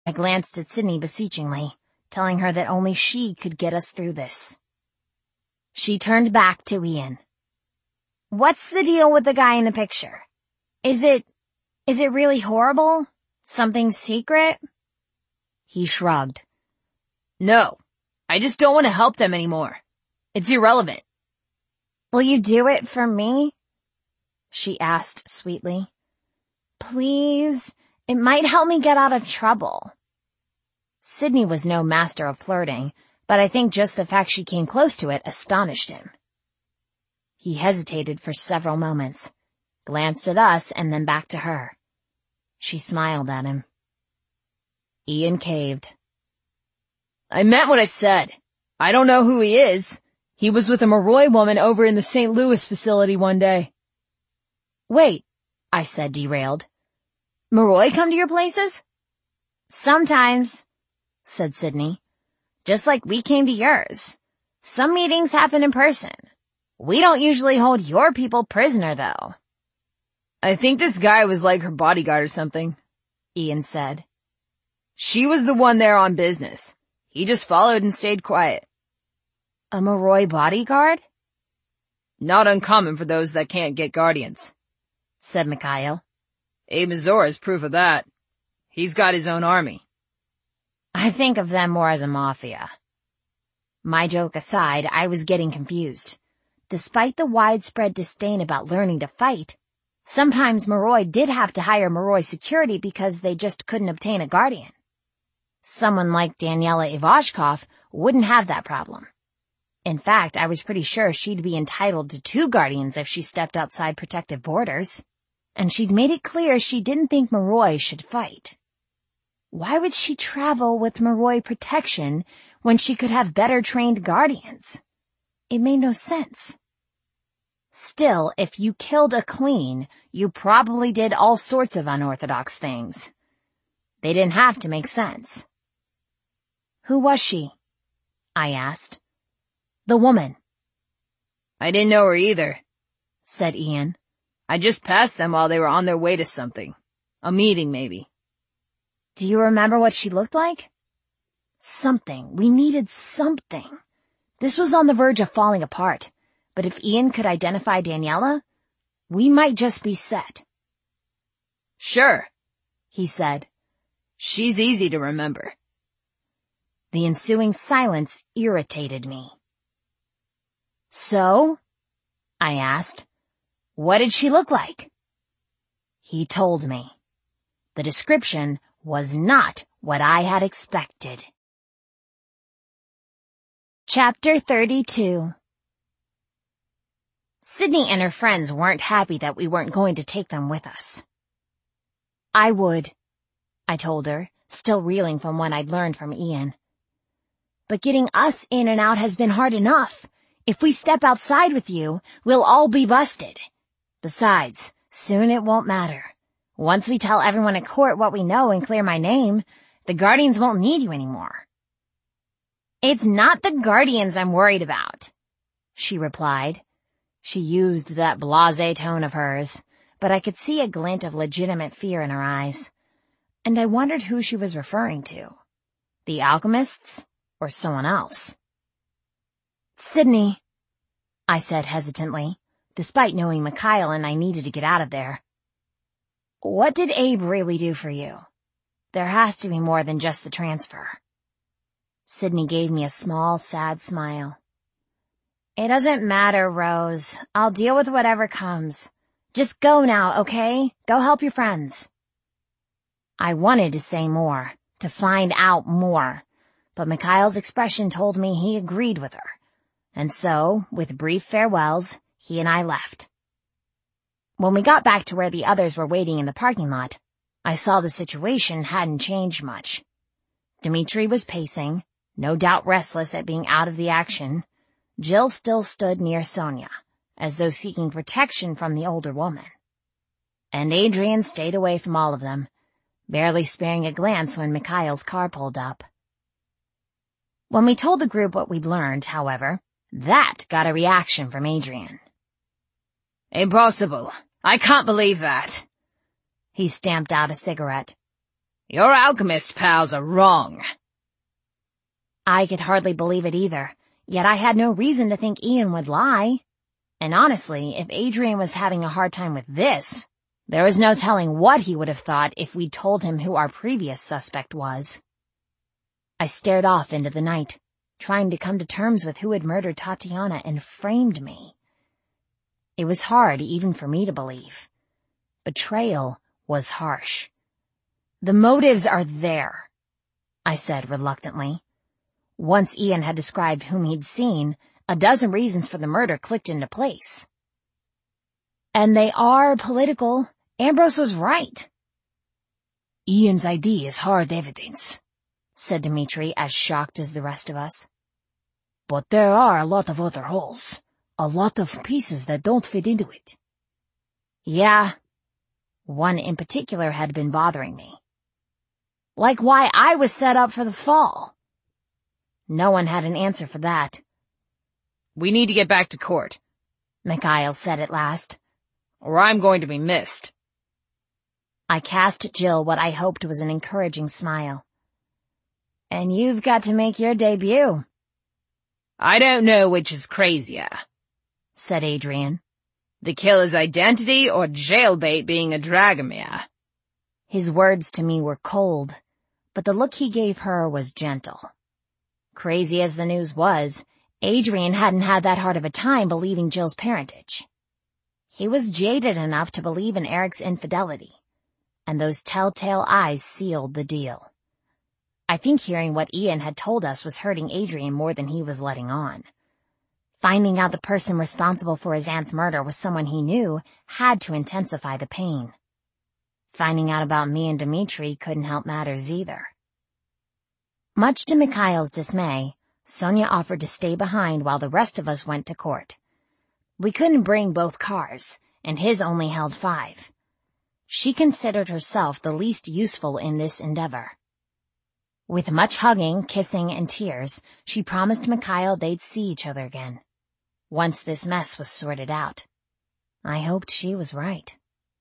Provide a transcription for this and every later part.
I glanced at Sydney beseechingly, telling her that only she could get us through this. She turned back to Ian. "What's the deal with the guy in the picture? Is it really horrible? Something secret?" He shrugged. "No, I just don't want to help them anymore. It's irrelevant." "Will you do it for me?" she asked sweetly. "Please, it might help me get out of trouble." Sydney was no master of flirting, but I think just the fact she came close to it astonished him. He hesitated for several moments, glanced at us and then back to her. She smiled at him. Ian caved. "I meant what I said. I don't know who he is. He was with a Moroi woman over in the St. Louis facility one day." "Wait," I said, derailed. "Moroi come to your places?" "Sometimes," said Sydney. "Just like we came to yours. Some meetings happen in person. We don't usually hold your people prisoner, though." "I think this guy was like her bodyguard or something," Ian said. "She was the one there on business. He just followed and stayed quiet." "A Moroi bodyguard?" "Not uncommon for those that can't get guardians," said Mikhail. "Abe Mazur is proof of that. He's got his own army." "I think of them more as a mafia." My joke aside, I was getting confused. Despite the widespread disdain about learning to fight, sometimes Moroi did have to hire Moroi security because they just couldn't obtain a guardian. Someone like Daniela Ivashkov wouldn't have that problem. In fact, I was pretty sure she'd be entitled to 2 guardians if she stepped outside protective borders. And she'd made it clear she didn't think Moroi should fight. Why would she travel with Moroi protection when she could have better trained guardians? It made no sense. Still, if you killed a queen, you probably did all sorts of unorthodox things. They didn't have to make sense. "Who was she?" I asked. "The woman." "I didn't know her either," said Ian. "I just passed them while they were on their way to something. A meeting, maybe." "Do you remember what she looked like?" Something. We needed something. This was on the verge of falling apart, but if Ian could identify Daniela, we might just be set. "Sure," he said. "She's easy to remember." The ensuing silence irritated me. "So?" I asked. "What did she look like?" He told me. The description was not what I had expected. Chapter 32. Sydney and her friends weren't happy that we weren't going to take them with us. "I would," I told her, still reeling from what I'd learned from Ian. "But getting us in and out has been hard enough. If we step outside with you, we'll all be busted. Besides, soon it won't matter. Once we tell everyone at court what we know and clear my name, the Guardians won't need you anymore." "It's not the Guardians I'm worried about," she replied. She used that blasé tone of hers, but I could see a glint of legitimate fear in her eyes. And I wondered who she was referring to. The alchemists or someone else. "Sydney," I said hesitantly, despite knowing Mikhail and I needed to get out of there. "What did Abe really do for you? There has to be more than just the transfer." Sydney gave me a small, sad smile. "It doesn't matter, Rose. I'll deal with whatever comes. Just go now, okay? Go help your friends." I wanted to say more, to find out more, but Mikhail's expression told me he agreed with her. And so, with brief farewells, he and I left. When we got back to where the others were waiting in the parking lot, I saw the situation hadn't changed much. Dmitri was pacing, no doubt restless at being out of the action. Jill still stood near Sonia, as though seeking protection from the older woman. And Adrian stayed away from all of them, barely sparing a glance when Mikhail's car pulled up. When we told the group what we'd learned, however, that got a reaction from Adrian. "Impossible. I can't believe that." He stamped out a cigarette. Your alchemist pals are wrong. I could hardly believe it either, yet I had no reason to think Ian would lie. And honestly, if Adrian was having a hard time with this, there was no telling what he would have thought if we'd told him who our previous suspect was. I stared off into the night, trying to come to terms with who had murdered Tatiana and framed me. It was hard even for me to believe. Betrayal was harsh. The motives are there, I said reluctantly. Once Ian had described whom he'd seen, a dozen reasons for the murder clicked into place. And they are political. Ambrose was right. Ian's ID is hard evidence, said Dimitri, as shocked as the rest of us. But there are a lot of other holes, a lot of pieces that don't fit into it. Yeah. One in particular had been bothering me. Like why I was set up for the fall. No one had an answer for that. We need to get back to court, Mikhail said at last. Or I'm going to be missed. I cast at Jill what I hoped was an encouraging smile. And you've got to make your debut. I don't know which is crazier, said Adrian. The killer's identity or jailbait being a Dragomir. His words to me were cold, but the look he gave her was gentle. Crazy as the news was, Adrian hadn't had that hard of a time believing Jill's parentage. He was jaded enough to believe in Eric's infidelity, and those telltale eyes sealed the deal. I think hearing what Ian had told us was hurting Adrian more than he was letting on. Finding out the person responsible for his aunt's murder was someone he knew had to intensify the pain. Finding out about me and Dimitri couldn't help matters either. Much to Mikhail's dismay, Sonia offered to stay behind while the rest of us went to court. We couldn't bring both cars, and his only held 5. She considered herself the least useful in this endeavor. With much hugging, kissing, and tears, she promised Mikhail they'd see each other again, once this mess was sorted out. I hoped she was right.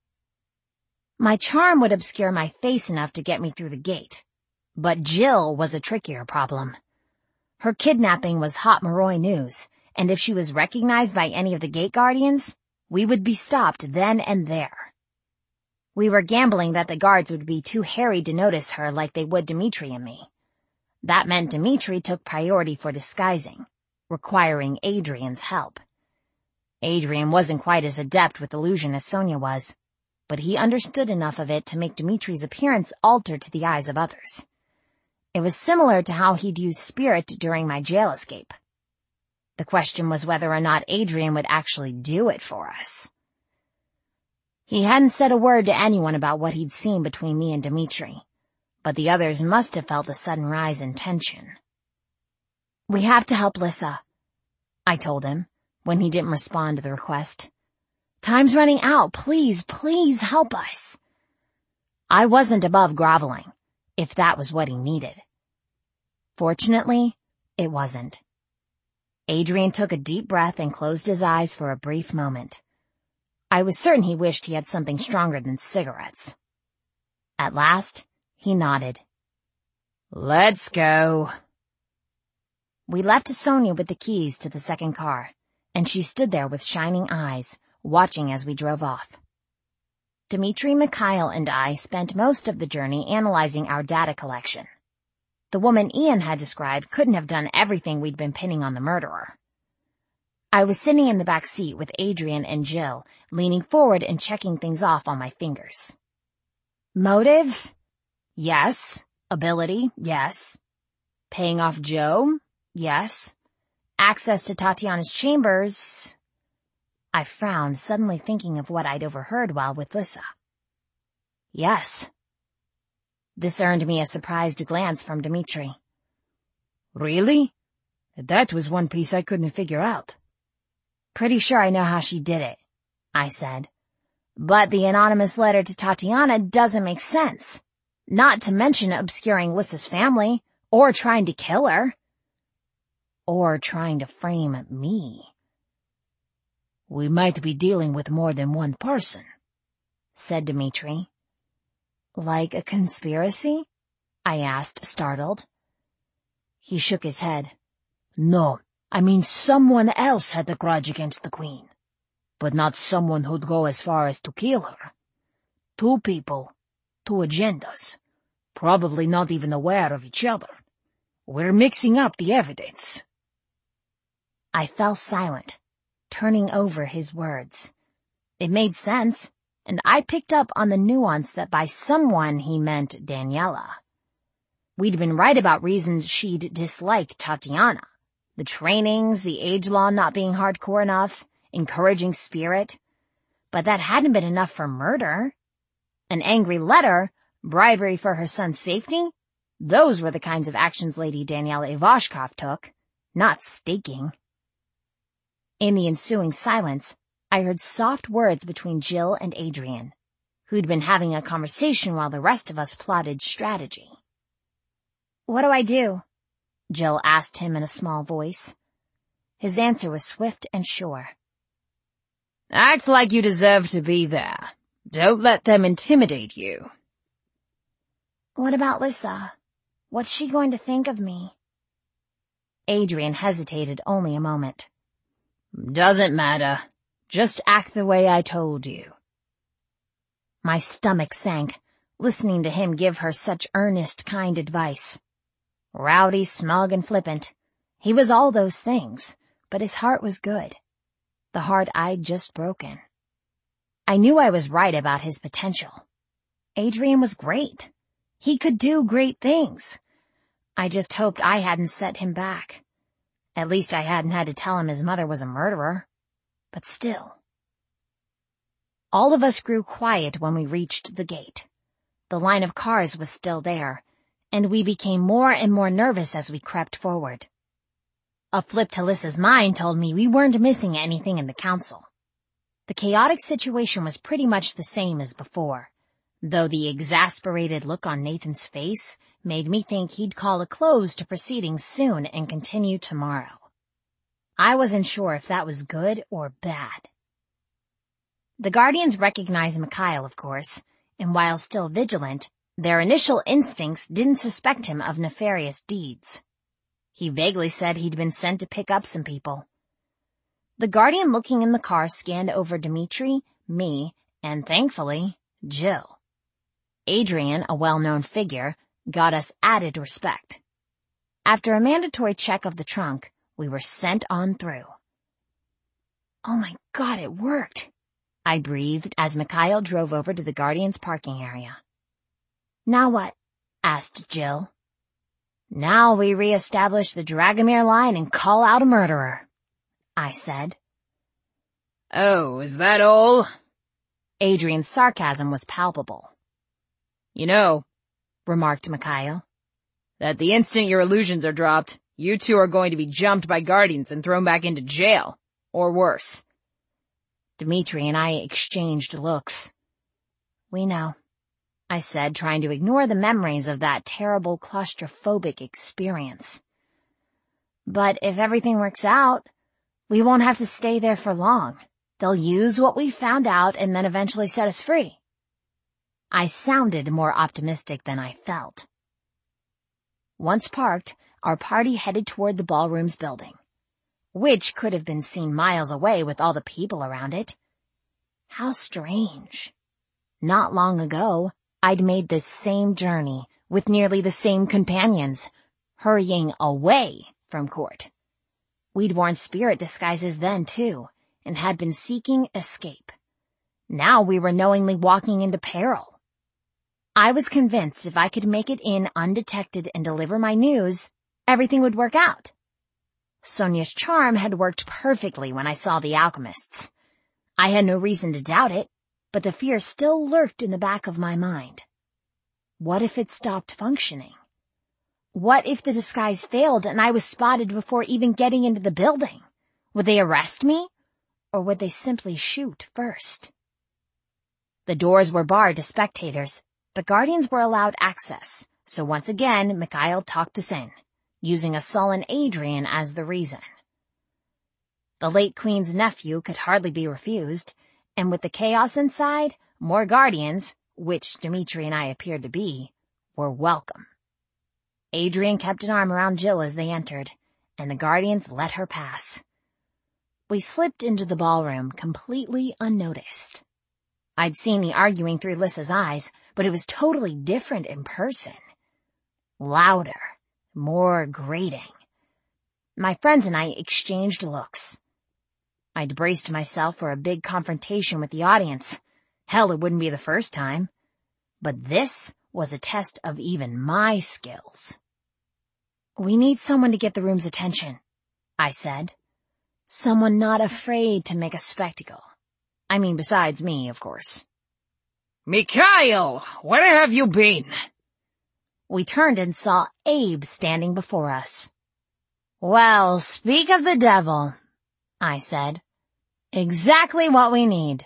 My charm would obscure my face enough to get me through the gate, but Jill was a trickier problem. Her kidnapping was hot Moroi news, and if she was recognized by any of the gate guardians, we would be stopped then and there. We were gambling that the guards would be too harried to notice her like they would Dimitri and me. That meant Dimitri took priority for disguising, requiring Adrian's help. Adrian wasn't quite as adept with illusion as Sonia was, but he understood enough of it to make Dimitri's appearance alter to the eyes of others. It was similar to how he'd used spirit during my jail escape. The question was whether or not Adrian would actually do it for us. He hadn't said a word to anyone about what he'd seen between me and Dimitri, but the others must have felt a sudden rise in tension. We have to help Lissa, I told him, when he didn't respond to the request. Time's running out. Please, please help us. I wasn't above groveling, if that was what he needed. Fortunately, it wasn't. Adrian took a deep breath and closed his eyes for a brief moment. I was certain he wished he had something stronger than cigarettes. At last, he nodded. Let's go. We left Sonia with the keys to the second car, and she stood there with shining eyes, watching as we drove off. Dimitri, Mikhail, and I spent most of the journey analyzing our data collection. The woman Ian had described couldn't have done everything we'd been pinning on the murderer. I was sitting in the back seat with Adrian and Jill, leaning forward and checking things off on my fingers. Motive? Yes. Ability? Yes. Paying off Joe? Yes. Access to Tatiana's chambers? I frowned, suddenly thinking of what I'd overheard while with Lissa. Yes. This earned me a surprised glance from Dimitri. Really? That was one piece I couldn't figure out. Pretty sure I know how she did it, I said. But the anonymous letter to Tatiana doesn't make sense. Not to mention obscuring Lissa's family, or trying to kill her. Or trying to frame me. We might be dealing with more than one person, said Dimitri. Like a conspiracy? I asked, startled. He shook his head. No, I mean someone else had a grudge against the Queen. But not someone who'd go as far as to kill her. 2 people, 2 agendas, probably not even aware of each other. We're mixing up the evidence. I fell silent, turning over his words. It made sense, and I picked up on the nuance that by someone he meant Daniela. We'd been right about reasons she'd dislike Tatiana. The trainings, the age law not being hardcore enough, encouraging spirit. But that hadn't been enough for murder. An angry letter, bribery for her son's safety, those were the kinds of actions Lady Daniela Ivashkov took, not staking. In the ensuing silence, I heard soft words between Jill and Adrian, who'd been having a conversation while the rest of us plotted strategy. What do I do? Jill asked him in a small voice. His answer was swift and sure. Act like you deserve to be there. Don't let them intimidate you. What about Lissa? What's she going to think of me? Adrian hesitated only a moment. Doesn't matter. Just act the way I told you. My stomach sank, listening to him give her such earnest, kind advice. Rowdy, smug, and flippant. He was all those things, but his heart was good. The heart I'd just broken. I knew I was right about his potential. Adrian was great. He could do great things. I just hoped I hadn't set him back. At least I hadn't had to tell him his mother was a murderer. But still. All of us grew quiet when we reached the gate. The line of cars was still there, and we became more and more nervous as we crept forward. A flip to Lissa's mind told me we weren't missing anything in the council. The chaotic situation was pretty much the same as before, though the exasperated look on Nathan's face made me think he'd call a close to proceedings soon and continue tomorrow. I wasn't sure if that was good or bad. The Guardians recognized Mikhail, of course, and while still vigilant, their initial instincts didn't suspect him of nefarious deeds. He vaguely said he'd been sent to pick up some people. The Guardian looking in the car scanned over Dmitri, me, and thankfully, Jill. Adrian, a well-known figure, got us added respect. After a mandatory check of the trunk, we were sent on through. Oh my God, it worked, I breathed as Mikhail drove over to the Guardian's parking area. Now what? Asked Jill. Now we re-establish the Dragomir line and call out a murderer, I said. Oh, is that all? Adrian's sarcasm was palpable. You know, remarked Mikhail, that the instant your illusions are dropped, you two are going to be jumped by Guardians and thrown back into jail. Or worse. Dmitri and I exchanged looks. We know, I said, trying to ignore the memories of that terrible claustrophobic experience. But if everything works out, we won't have to stay there for long. They'll use what we found out and then eventually set us free. I sounded more optimistic than I felt. Once parked, our party headed toward the ballroom's building, which could have been seen miles away with all the people around it. How strange. Not long ago, I'd made this same journey with nearly the same companions, hurrying away from court. We'd worn spirit disguises then, too, and had been seeking escape. Now we were knowingly walking into peril. I was convinced if I could make it in undetected and deliver my news, everything would work out. Sonia's charm had worked perfectly when I saw the alchemists. I had no reason to doubt it, but the fear still lurked in the back of my mind. What if it stopped functioning? What if the disguise failed and I was spotted before even getting into the building? Would they arrest me? Or would they simply shoot first? The doors were barred to spectators, but Guardians were allowed access, so once again Mikhail talked us in, using a sullen Adrian as the reason. The late Queen's nephew could hardly be refused, and with the chaos inside, more Guardians, which Dimitri and I appeared to be, were welcome. Adrian kept an arm around Jill as they entered, and the guardians let her pass. We slipped into the ballroom completely unnoticed. I'd seen the arguing through Lissa's eyes, but it was totally different in person. Louder, more grating. My friends and I exchanged looks. I'd braced myself for a big confrontation with the audience. Hell, it wouldn't be the first time. But this was a test of even my skills. "We need someone to get the room's attention," I said. "Someone not afraid to make a spectacle. I mean, besides me, of course." "Mikhail, where have you been?" We turned and saw Abe standing before us. "Well, speak of the devil," I said. "Exactly what we need."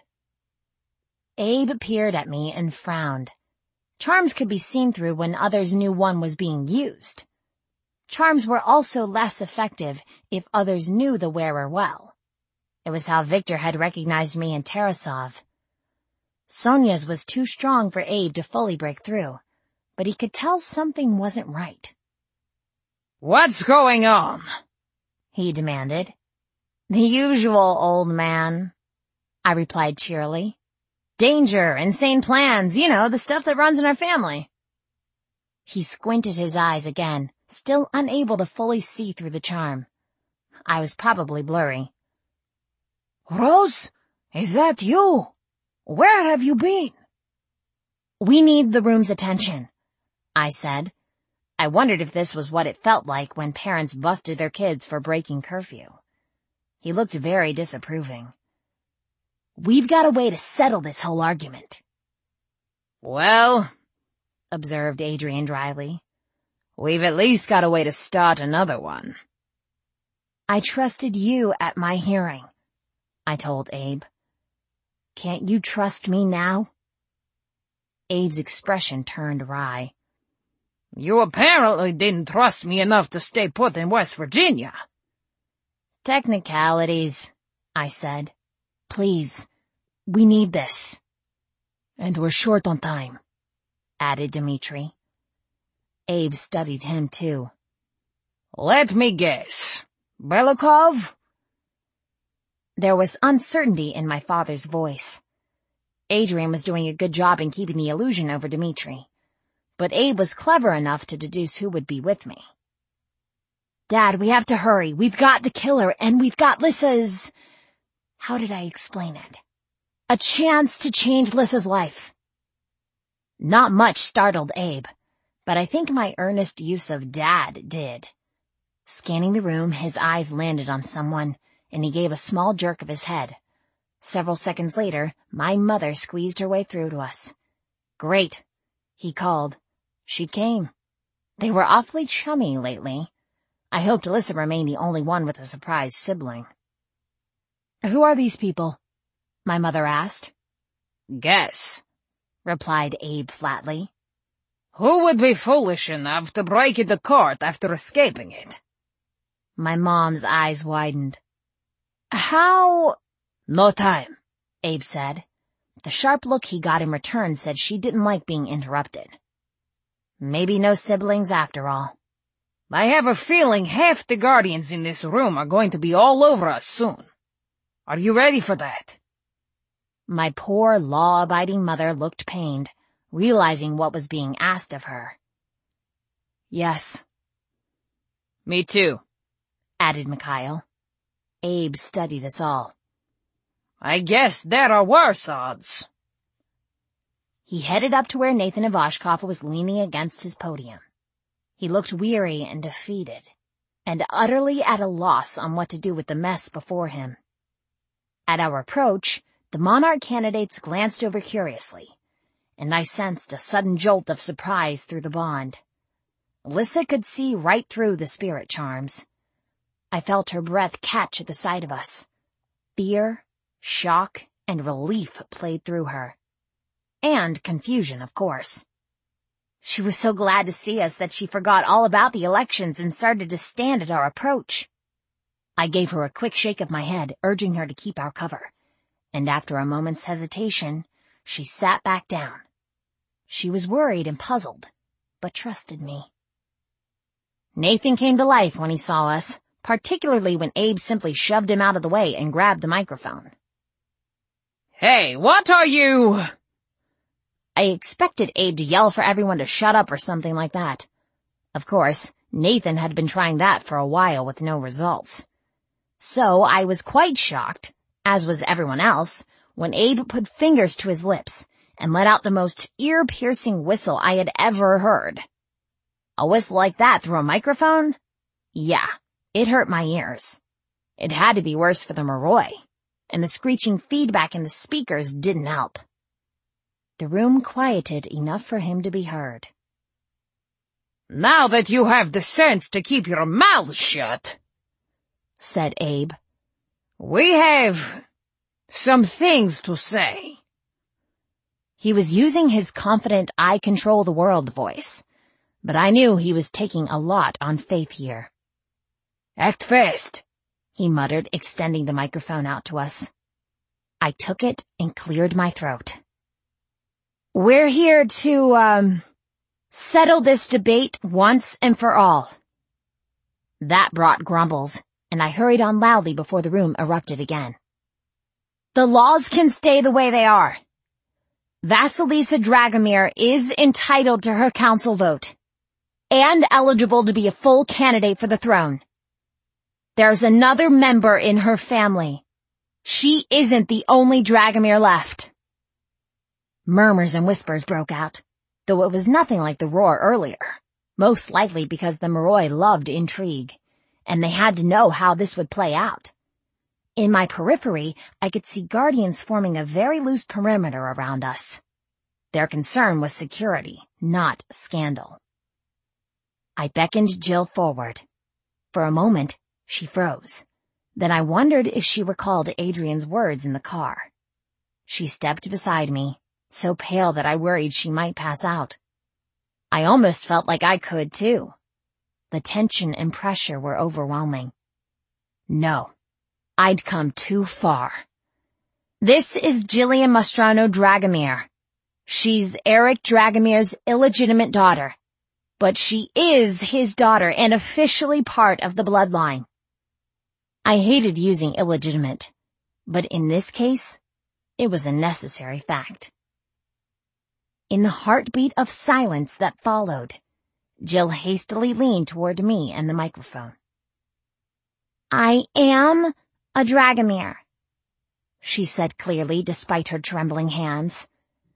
Abe peered at me and frowned. Charms could be seen through when others knew one was being used. Charms were also less effective if others knew the wearer well. It was how Victor had recognized me in Tarasov. Sonia's was too strong for Abe to fully break through, but he could tell something wasn't right. "What's going on?" he demanded. "The usual, old man," I replied cheerily. "Danger, insane plans, you know, the stuff that runs in our family." He squinted his eyes again, still unable to fully see through the charm. I was probably blurry. "Rose, is that you? Where have you been?" "We need the room's attention," I said. I wondered if this was what it felt like when parents busted their kids for breaking curfew. He looked very disapproving. "We've got a way to settle this whole argument." "Well," observed Adrian dryly, "we've at least got a way to start another one." "I trusted you at my hearing," I told Abe. "Can't you trust me now?" Abe's expression turned wry. "You apparently didn't trust me enough to stay put in West Virginia." "Technicalities," I said. "Please, we need this." "And we're short on time," added Dimitri. Abe studied him too. "Let me guess. Belikov?" There was uncertainty in my father's voice. Adrian was doing a good job in keeping the illusion over Dimitri, but Abe was clever enough to deduce who would be with me. "Dad, we have to hurry. We've got the killer, and we've got Lissa's—" how did I explain it? "A chance to change Lissa's life." Not much startled Abe, but I think my earnest use of Dad did. Scanning the room, his eyes landed on someone, and he gave a small jerk of his head. Several seconds later, my mother squeezed her way through to us. "Great," he called. She came. They were awfully chummy lately. I hoped Lissa remained the only one with a surprised sibling. "Who are these people?" my mother asked. "Guess," replied Abe flatly. "Who would be foolish enough to break into court after escaping it?" My mom's eyes widened. "How—" "No time," Abe said. The sharp look he got in return said she didn't like being interrupted. Maybe no siblings after all. "I have a feeling half the guardians in this room are going to be all over us soon. Are you ready for that?" My poor, law-abiding mother looked pained, realizing what was being asked of her. "Yes." "Me too," added Mikhail. Abe studied us all. "I guess there are worse odds." He headed up to where Nathan Ivashkov was leaning against his podium. He looked weary and defeated, and utterly at a loss on what to do with the mess before him. At our approach, the monarch candidates glanced over curiously, and I sensed a sudden jolt of surprise through the bond. Lissa could see right through the spirit charms. I felt her breath catch at the sight of us. Fear, shock, and relief played through her. And confusion, of course. She was so glad to see us that she forgot all about the elections and started to stand at our approach. I gave her a quick shake of my head, urging her to keep our cover, and after a moment's hesitation, she sat back down. She was worried and puzzled, but trusted me. Nathan came to life when he saw us, particularly when Abe simply shoved him out of the way and grabbed the microphone. Hey, what are you? I expected Abe to yell for everyone to shut up or something like that. Of course, Nathan had been trying that for a while with no results. So I was quite shocked, as was everyone else, when Abe put fingers to his lips and let out the most ear-piercing whistle I had ever heard. A whistle like that through a microphone? Yeah, it hurt my ears. It had to be worse for the Moroi, and the screeching feedback in the speakers didn't help. The room quieted enough for him to be heard. Now that you have the sense to keep your mouth shut, said Abe, we have some things to say. He was using his confident I control the world voice, but I knew he was taking a lot on faith here. Act fast, he muttered, extending the microphone out to us. I took it and cleared my throat. We're here to, settle this debate once and for all. That brought grumbles, and I hurried on loudly before the room erupted again. The laws can stay the way they are. Vasilisa Dragomir is entitled to her council vote, and eligible to be a full candidate for the throne. There's another member in her family. She isn't the only Dragomir left. Murmurs and whispers broke out, though it was nothing like the roar earlier, most likely because the Moroi loved intrigue, and they had to know how this would play out. In my periphery, I could see guardians forming a very loose perimeter around us. Their concern was security, not scandal. I beckoned Jill forward. For a moment, she froze. Then I wondered if she recalled Adrian's words in the car. She stepped beside me, so pale that I worried she might pass out. I almost felt like I could too. The tension and pressure were overwhelming. No, I'd come too far. This is Jillian Mastrano Dragomir. She's Eric Dragomir's illegitimate daughter, but she is his daughter and officially part of the bloodline. I hated using illegitimate, but in this case, it was a necessary fact. In the heartbeat of silence that followed, Jill hastily leaned toward me and the microphone. I am a Dragomir, she said clearly despite her trembling hands.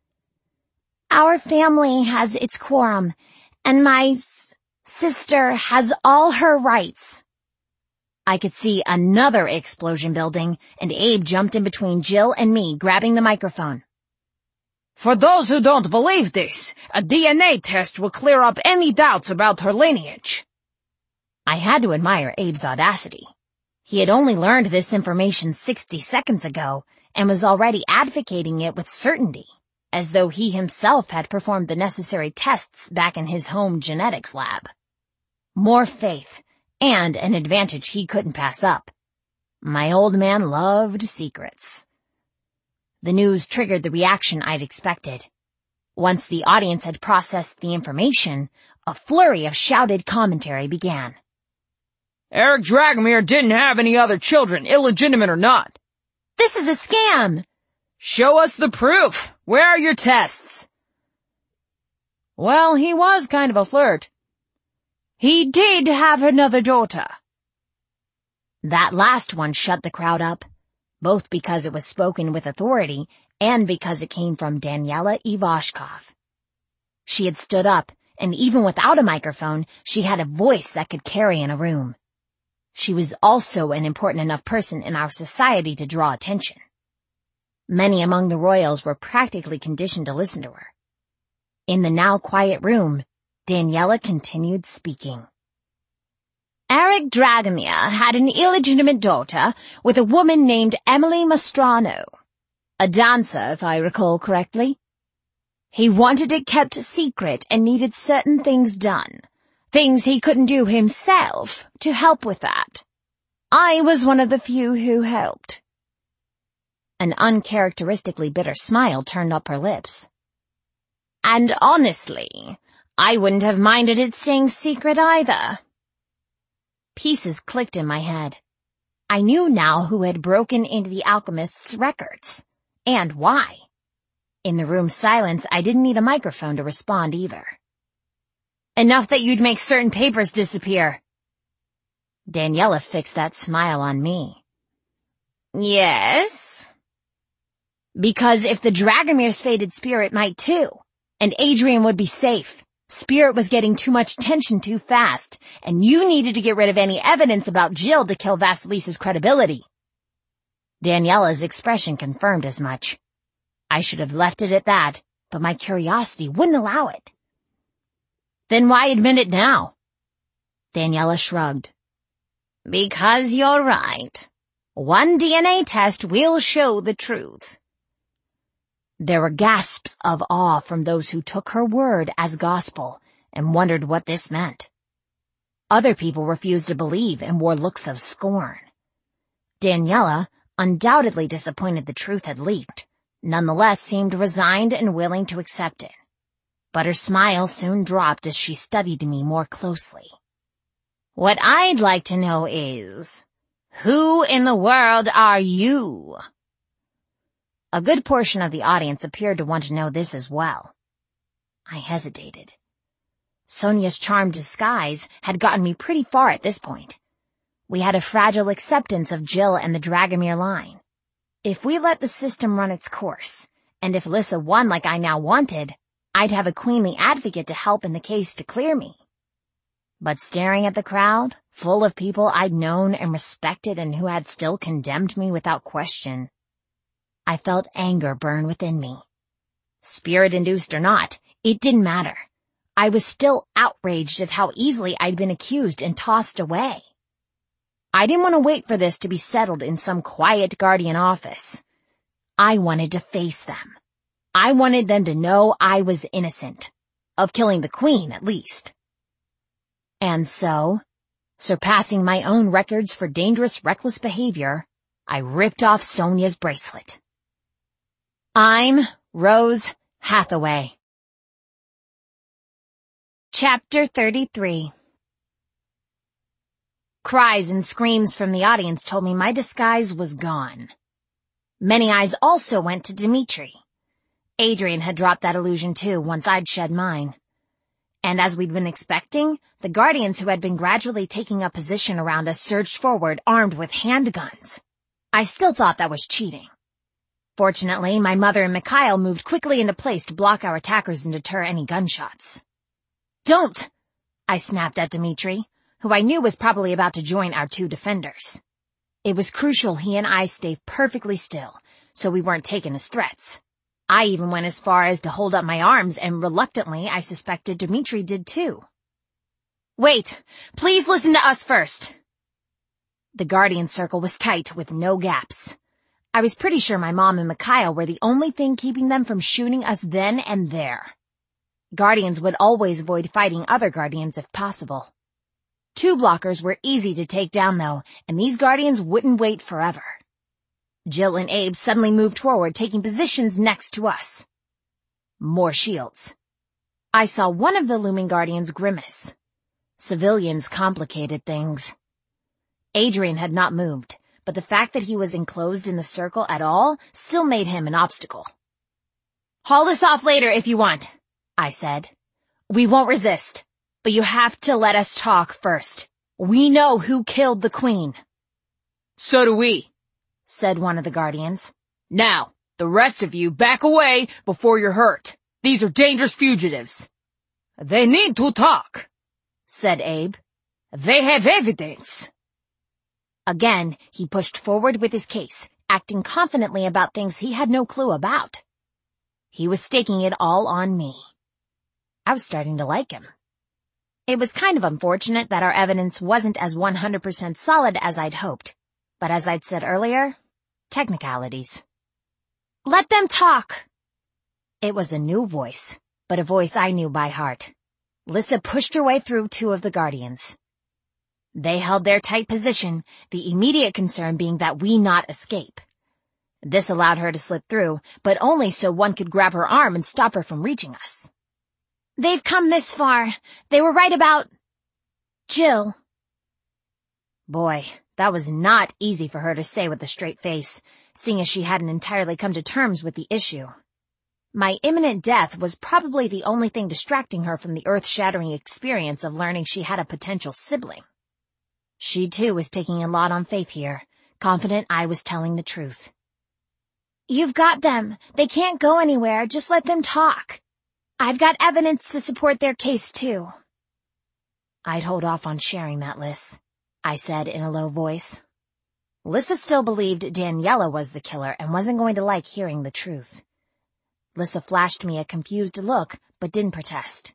Our family has its quorum, and my sister has all her rights. I could see another explosion building, and Abe jumped in between Jill and me, grabbing the microphone. For those who don't believe this, a DNA test will clear up any doubts about her lineage. I had to admire Abe's audacity. He had only learned this information 60 seconds ago and was already advocating it with certainty, as though he himself had performed the necessary tests back in his home genetics lab. More faith, and an advantage he couldn't pass up. My old man loved secrets. The news triggered the reaction I'd expected. Once the audience had processed the information, a flurry of shouted commentary began. Eric Dragomir didn't have any other children, illegitimate or not. This is a scam! Show us the proof! Where are your tests? Well, he was kind of a flirt. He did have another daughter. That last one shut the crowd up, both because it was spoken with authority and because it came from Daniela Ivashkov. She had stood up, and even without a microphone, she had a voice that could carry in a room. She was also an important enough person in our society to draw attention. Many among the royals were practically conditioned to listen to her. In the now quiet room, Daniela continued speaking. Eric Dragomir had an illegitimate daughter with a woman named Emily Mastrano, a dancer, if I recall correctly. He wanted it kept secret and needed certain things done, things he couldn't do himself, to help with that. I was one of the few who helped. An uncharacteristically bitter smile turned up her lips. And honestly, I wouldn't have minded it staying secret either. Pieces clicked in my head. I knew now who had broken into the alchemist's records, and why. In the room's silence, I didn't need a microphone to respond either. Enough that you'd make certain papers disappear. Daniela fixed that smile on me. Yes? Because if the Dragomir's faded spirit might too, and Adrian would be safe. Spirit was getting too much tension too fast, and you needed to get rid of any evidence about Jill to kill Vasilisa's credibility. Daniela's expression confirmed as much. I should have left it at that, but my curiosity wouldn't allow it. Then why admit it now? Daniela shrugged. Because you're right. One DNA test will show the truth. There were gasps of awe from those who took her word as gospel and wondered what this meant. Other people refused to believe and wore looks of scorn. Daniela, undoubtedly disappointed the truth had leaked, nonetheless seemed resigned and willing to accept it. But her smile soon dropped as she studied me more closely. What I'd like to know is, who in the world are you? A good portion of the audience appeared to want to know this as well. I hesitated. Sonia's charmed disguise had gotten me pretty far at this point. We had a fragile acceptance of Jill and the Dragomir line. If we let the system run its course, and if Lissa won like I now wanted, I'd have a queenly advocate to help in the case to clear me. But staring at the crowd, full of people I'd known and respected and who had still condemned me without question, I felt anger burn within me. Spirit-induced or not, it didn't matter. I was still outraged at how easily I'd been accused and tossed away. I didn't want to wait for this to be settled in some quiet guardian office. I wanted to face them. I wanted them to know I was innocent. Of killing the queen, at least. And so, surpassing my own records for dangerous, reckless behavior, I ripped off Sonia's bracelet. I'm Rose Hathaway. Chapter 33. Cries and screams from the audience told me my disguise was gone. Many eyes also went to Dimitri. Adrian had dropped that illusion too once I'd shed mine. And as we'd been expecting, the guardians who had been gradually taking up position around us surged forward armed with handguns. I still thought that was cheating. Fortunately, my mother and Mikhail moved quickly into place to block our attackers and deter any gunshots. Don't! I snapped at Dimitri, who I knew was probably about to join our two defenders. It was crucial he and I stay perfectly still, so we weren't taken as threats. I even went as far as to hold up my arms, and reluctantly I suspected Dimitri did too. Wait, please listen to us first. The guardian circle was tight with no gaps. I was pretty sure my mom and Mikhail were the only thing keeping them from shooting us then and there. Guardians would always avoid fighting other guardians if possible. Two blockers were easy to take down though, and these guardians wouldn't wait forever. Jill and Abe suddenly moved forward, taking positions next to us. More shields. I saw one of the looming guardians grimace. Civilians complicated things. Adrian had not moved, but the fact that he was enclosed in the circle at all still made him an obstacle. Haul us off later if you want, I said. We won't resist, but you have to let us talk first. We know who killed the queen. So do we, said one of the guardians. Now, the rest of you back away before you're hurt. These are dangerous fugitives. They need to talk, said Abe. They have evidence. Again, he pushed forward with his case, acting confidently about things he had no clue about. He was staking it all on me. I was starting to like him. It was kind of unfortunate that our evidence wasn't as 100% solid as I'd hoped, but as I'd said earlier, technicalities. Let them talk. It was a new voice, but a voice I knew by heart. Lissa pushed her way through two of the guardians. They held their tight position, the immediate concern being that we not escape. This allowed her to slip through, but only so one could grab her arm and stop her from reaching us. They've come this far. They were right about Jill. Boy, that was not easy for her to say with a straight face, seeing as she hadn't entirely come to terms with the issue. My imminent death was probably the only thing distracting her from the earth-shattering experience of learning she had a potential sibling. She too was taking a lot on faith here, confident I was telling the truth. You've got them. They can't go anywhere. Just let them talk. I've got evidence to support their case too. I'd hold off on sharing that, Liz, I said in a low voice. Lissa still believed Daniela was the killer and wasn't going to like hearing the truth. Lissa flashed me a confused look, but didn't protest.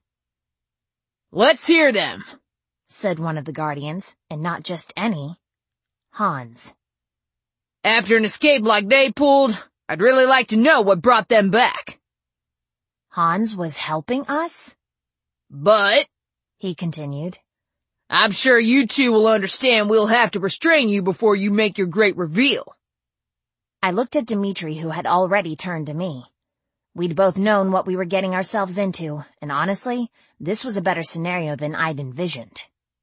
Let's hear them, said one of the guardians, and not just any. Hans. After an escape like they pulled, I'd really like to know what brought them back. Hans was helping us? But, he continued, I'm sure you two will understand we'll have to restrain you before you make your great reveal. I looked at Dimitri, who had already turned to me. We'd both known what we were getting ourselves into, and honestly, this was a better scenario than I'd envisioned.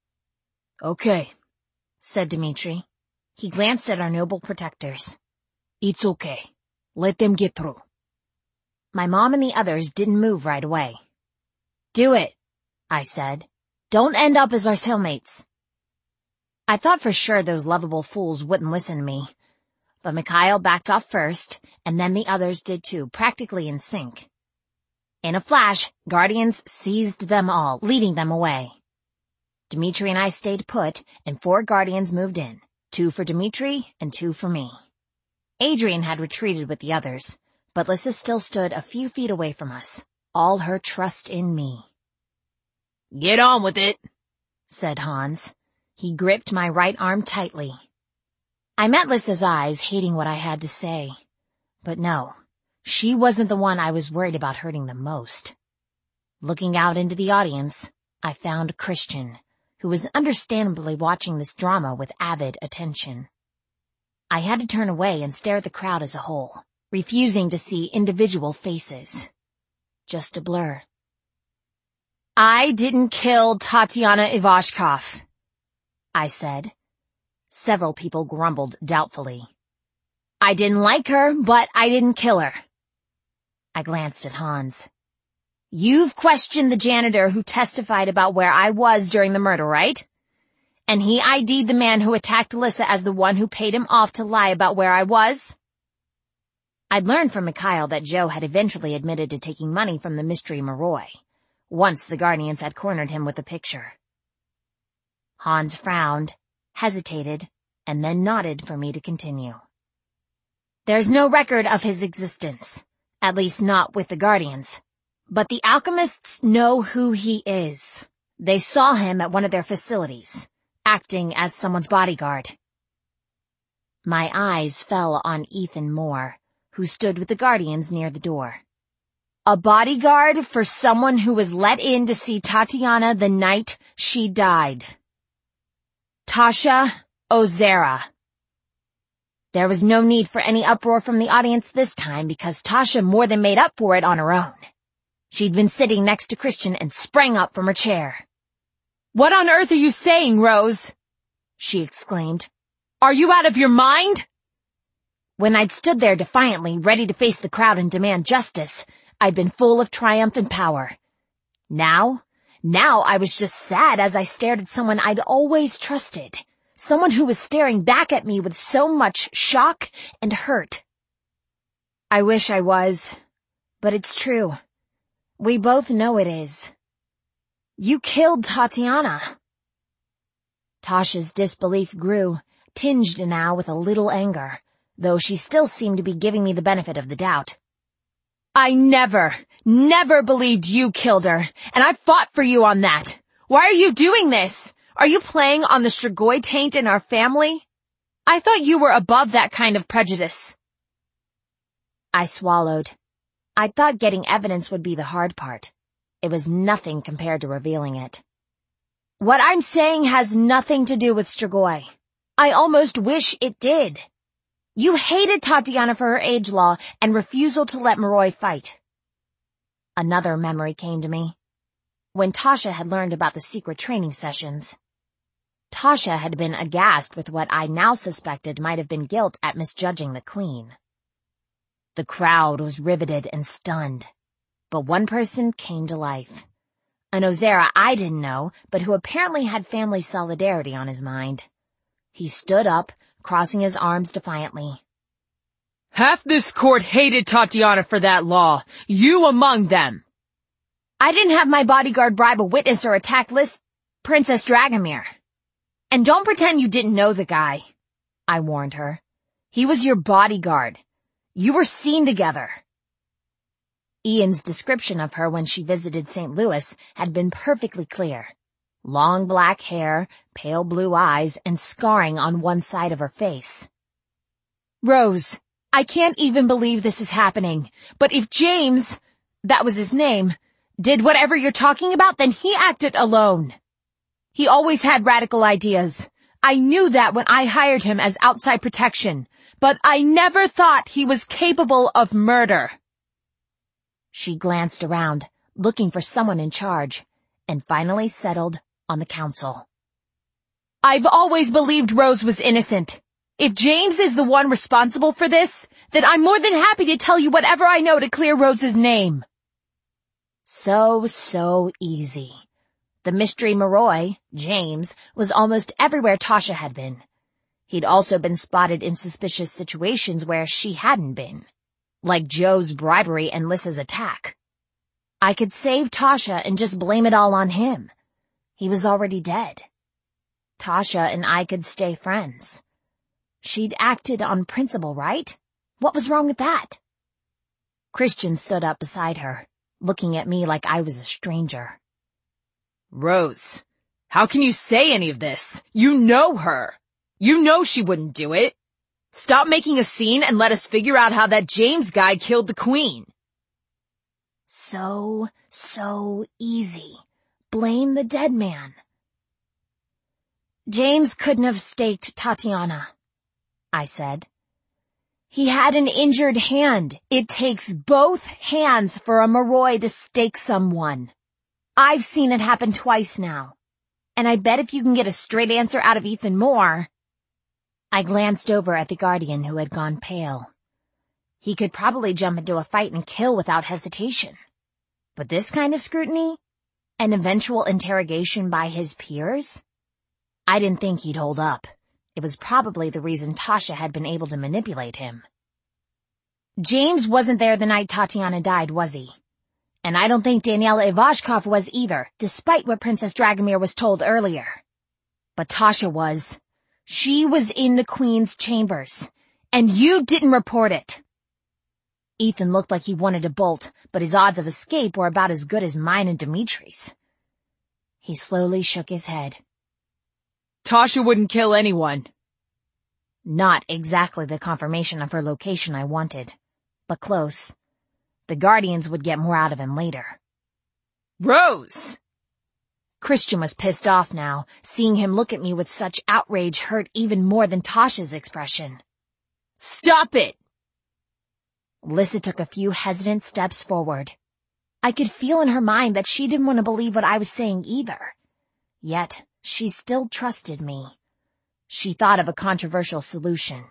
Okay, said Dimitri. He glanced at our noble protectors. It's okay. Let them get through. My mom and the others didn't move right away. Do it, I said. Don't end up as our cellmates. I thought for sure those lovable fools wouldn't listen to me. But Mikhail backed off first, and then the others did too, practically in sync. In a flash, guardians seized them all, leading them away. Dimitri and I stayed put, and 4 guardians moved in, 2 for Dimitri and 2 for me. Adrian had retreated with the others, but Lissa still stood a few feet away from us, all her trust in me. Get on with it, said Hans. He gripped my right arm tightly. I met Lissa's eyes, hating what I had to say. But no, she wasn't the one I was worried about hurting the most. Looking out into the audience, I found Christian, who was understandably watching this drama with avid attention. I had to turn away and stare at the crowd as a whole, refusing to see individual faces. Just a blur. I didn't kill Tatiana Ivashkov, I said. Several people grumbled doubtfully. I didn't like her, but I didn't kill her. I glanced at Hans. You've questioned the janitor who testified about where I was during the murder, right? And he ID'd the man who attacked Lissa as the one who paid him off to lie about where I was? I'd learned from Mikhail that Joe had eventually admitted to taking money from the mystery Moroi, once the Guardians had cornered him with a picture. Hans frowned, hesitated, and then nodded for me to continue. There's no record of his existence, at least not with the Guardians. But the alchemists know who he is. They saw him at one of their facilities, acting as someone's bodyguard. My eyes fell on Ethan Moore, who stood with the Guardians near the door. A bodyguard for someone who was let in to see Tatiana the night she died. Tasha Ozera. There was no need for any uproar from the audience this time because Tasha more than made up for it on her own. She'd been sitting next to Christian and sprang up from her chair. What on earth are you saying, Rose? She exclaimed. Are you out of your mind? When I'd stood there defiantly, ready to face the crowd and demand justice, I'd been full of triumph and power. Now I was just sad as I stared at someone I'd always trusted. Someone who was staring back at me with so much shock and hurt. I wish I was, but it's true. We both know it is. You killed Tatiana. Tasha's disbelief grew, tinged now with a little anger, though she still seemed to be giving me the benefit of the doubt. I never believed you killed her, and I fought for you on that. Why are you doing this? Are you playing on the Strigoi taint in our family? I thought you were above that kind of prejudice. I swallowed. I thought getting evidence would be the hard part. It was nothing compared to revealing it. What I'm saying has nothing to do with Strigoi. I almost wish it did. You hated Tatiana for her age law and refusal to let Moroi fight. Another memory came to me. when Tasha had learned about the secret training sessions. Tasha had been aghast with what I now suspected might have been guilt at misjudging the queen. The crowd was riveted and stunned, but one person came to life. An Ozera I didn't know, but who apparently had family solidarity on his mind. He stood up, crossing his arms defiantly. Half this court hated Tatiana for that law, you among them. I didn't have my bodyguard bribe a witness or attack Princess Dragomir. And don't pretend you didn't know the guy, I warned her. He was your bodyguard. You were seen together. Ian's description of her when she visited St. Louis had been perfectly clear. Long black hair, pale blue eyes, and scarring on one side of her face. Rose, I can't even believe this is happening, but if James, that was his name, did whatever you're talking about, then he acted alone. He always had radical ideas. I knew that when I hired him as outside protection, but I never thought he was capable of murder. She glanced around, looking for someone in charge, and finally settled on the council. I've always believed Rose was innocent. If James is the one responsible for this, then I'm more than happy to tell you whatever I know to clear Rose's name. So easy. The mystery Moroi, James, was almost everywhere Tasha had been. He'd also been spotted in suspicious situations where she hadn't been, like Joe's bribery and Lissa's attack. I could save Tasha and just blame it all on him. He was already dead. Tasha and I could stay friends. She'd acted on principle, right? What was wrong with that? Christian stood up beside her, looking at me like I was a stranger. Rose, how can you say any of this? You know her. You know she wouldn't do it. Stop making a scene and let us figure out how that James guy killed the queen. So easy. Blame the dead man. James couldn't have staked Tatiana, I said. He had an injured hand. It takes both hands for a Moroi to stake someone. I've seen it happen twice now. And I bet if you can get a straight answer out of Ethan Moore... I glanced over at the Guardian who had gone pale. He could probably jump into a fight and kill without hesitation. But this kind of scrutiny? An eventual interrogation by his peers? I didn't think he'd hold up. It was probably the reason Tasha had been able to manipulate him. James wasn't there the night Tatiana died, was he? And I don't think Daniela Ivashkov was either, despite what Princess Dragomir was told earlier. But Tasha was. She was in the Queen's chambers, and you didn't report it. Ethan looked like he wanted to bolt, but his odds of escape were about as good as mine and Dimitri's. He slowly shook his head. Tasha wouldn't kill anyone. Not exactly the confirmation of her location I wanted, but close. The Guardians would get more out of him later. Rose! Christian was pissed off now. Seeing him look at me with such outrage hurt even more than Tasha's expression. Stop it! Lissa took a few hesitant steps forward. I could feel in her mind that she didn't want to believe what I was saying either. Yet, she still trusted me. She thought of a controversial solution.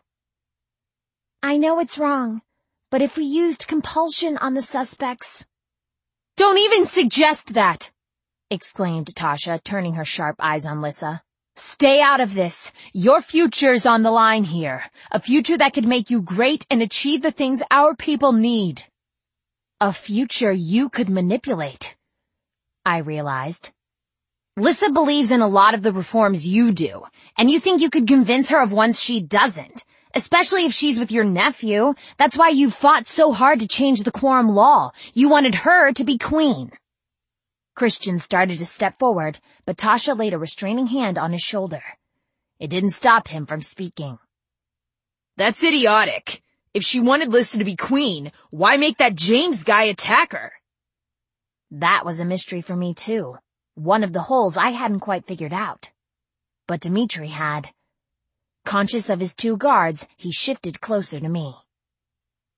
I know it's wrong, but if we used compulsion on the suspects... Don't even suggest that! Exclaimed Tasha, turning her sharp eyes on Lissa. Stay out of this. Your future's on the line here. A future that could make you great and achieve the things our people need. A future you could manipulate, I realized. Lissa believes in a lot of the reforms you do, and you think you could convince her of ones she doesn't, especially if she's with your nephew. That's why you fought so hard to change the quorum law. You wanted her to be queen. Christian started to step forward, but Tasha laid a restraining hand on his shoulder. It didn't stop him from speaking. That's idiotic. If she wanted Lissa to be queen, why make that James guy attack her? That was a mystery for me too. One of the holes I hadn't quite figured out. But Dimitri had. Conscious of his two guards, he shifted closer to me.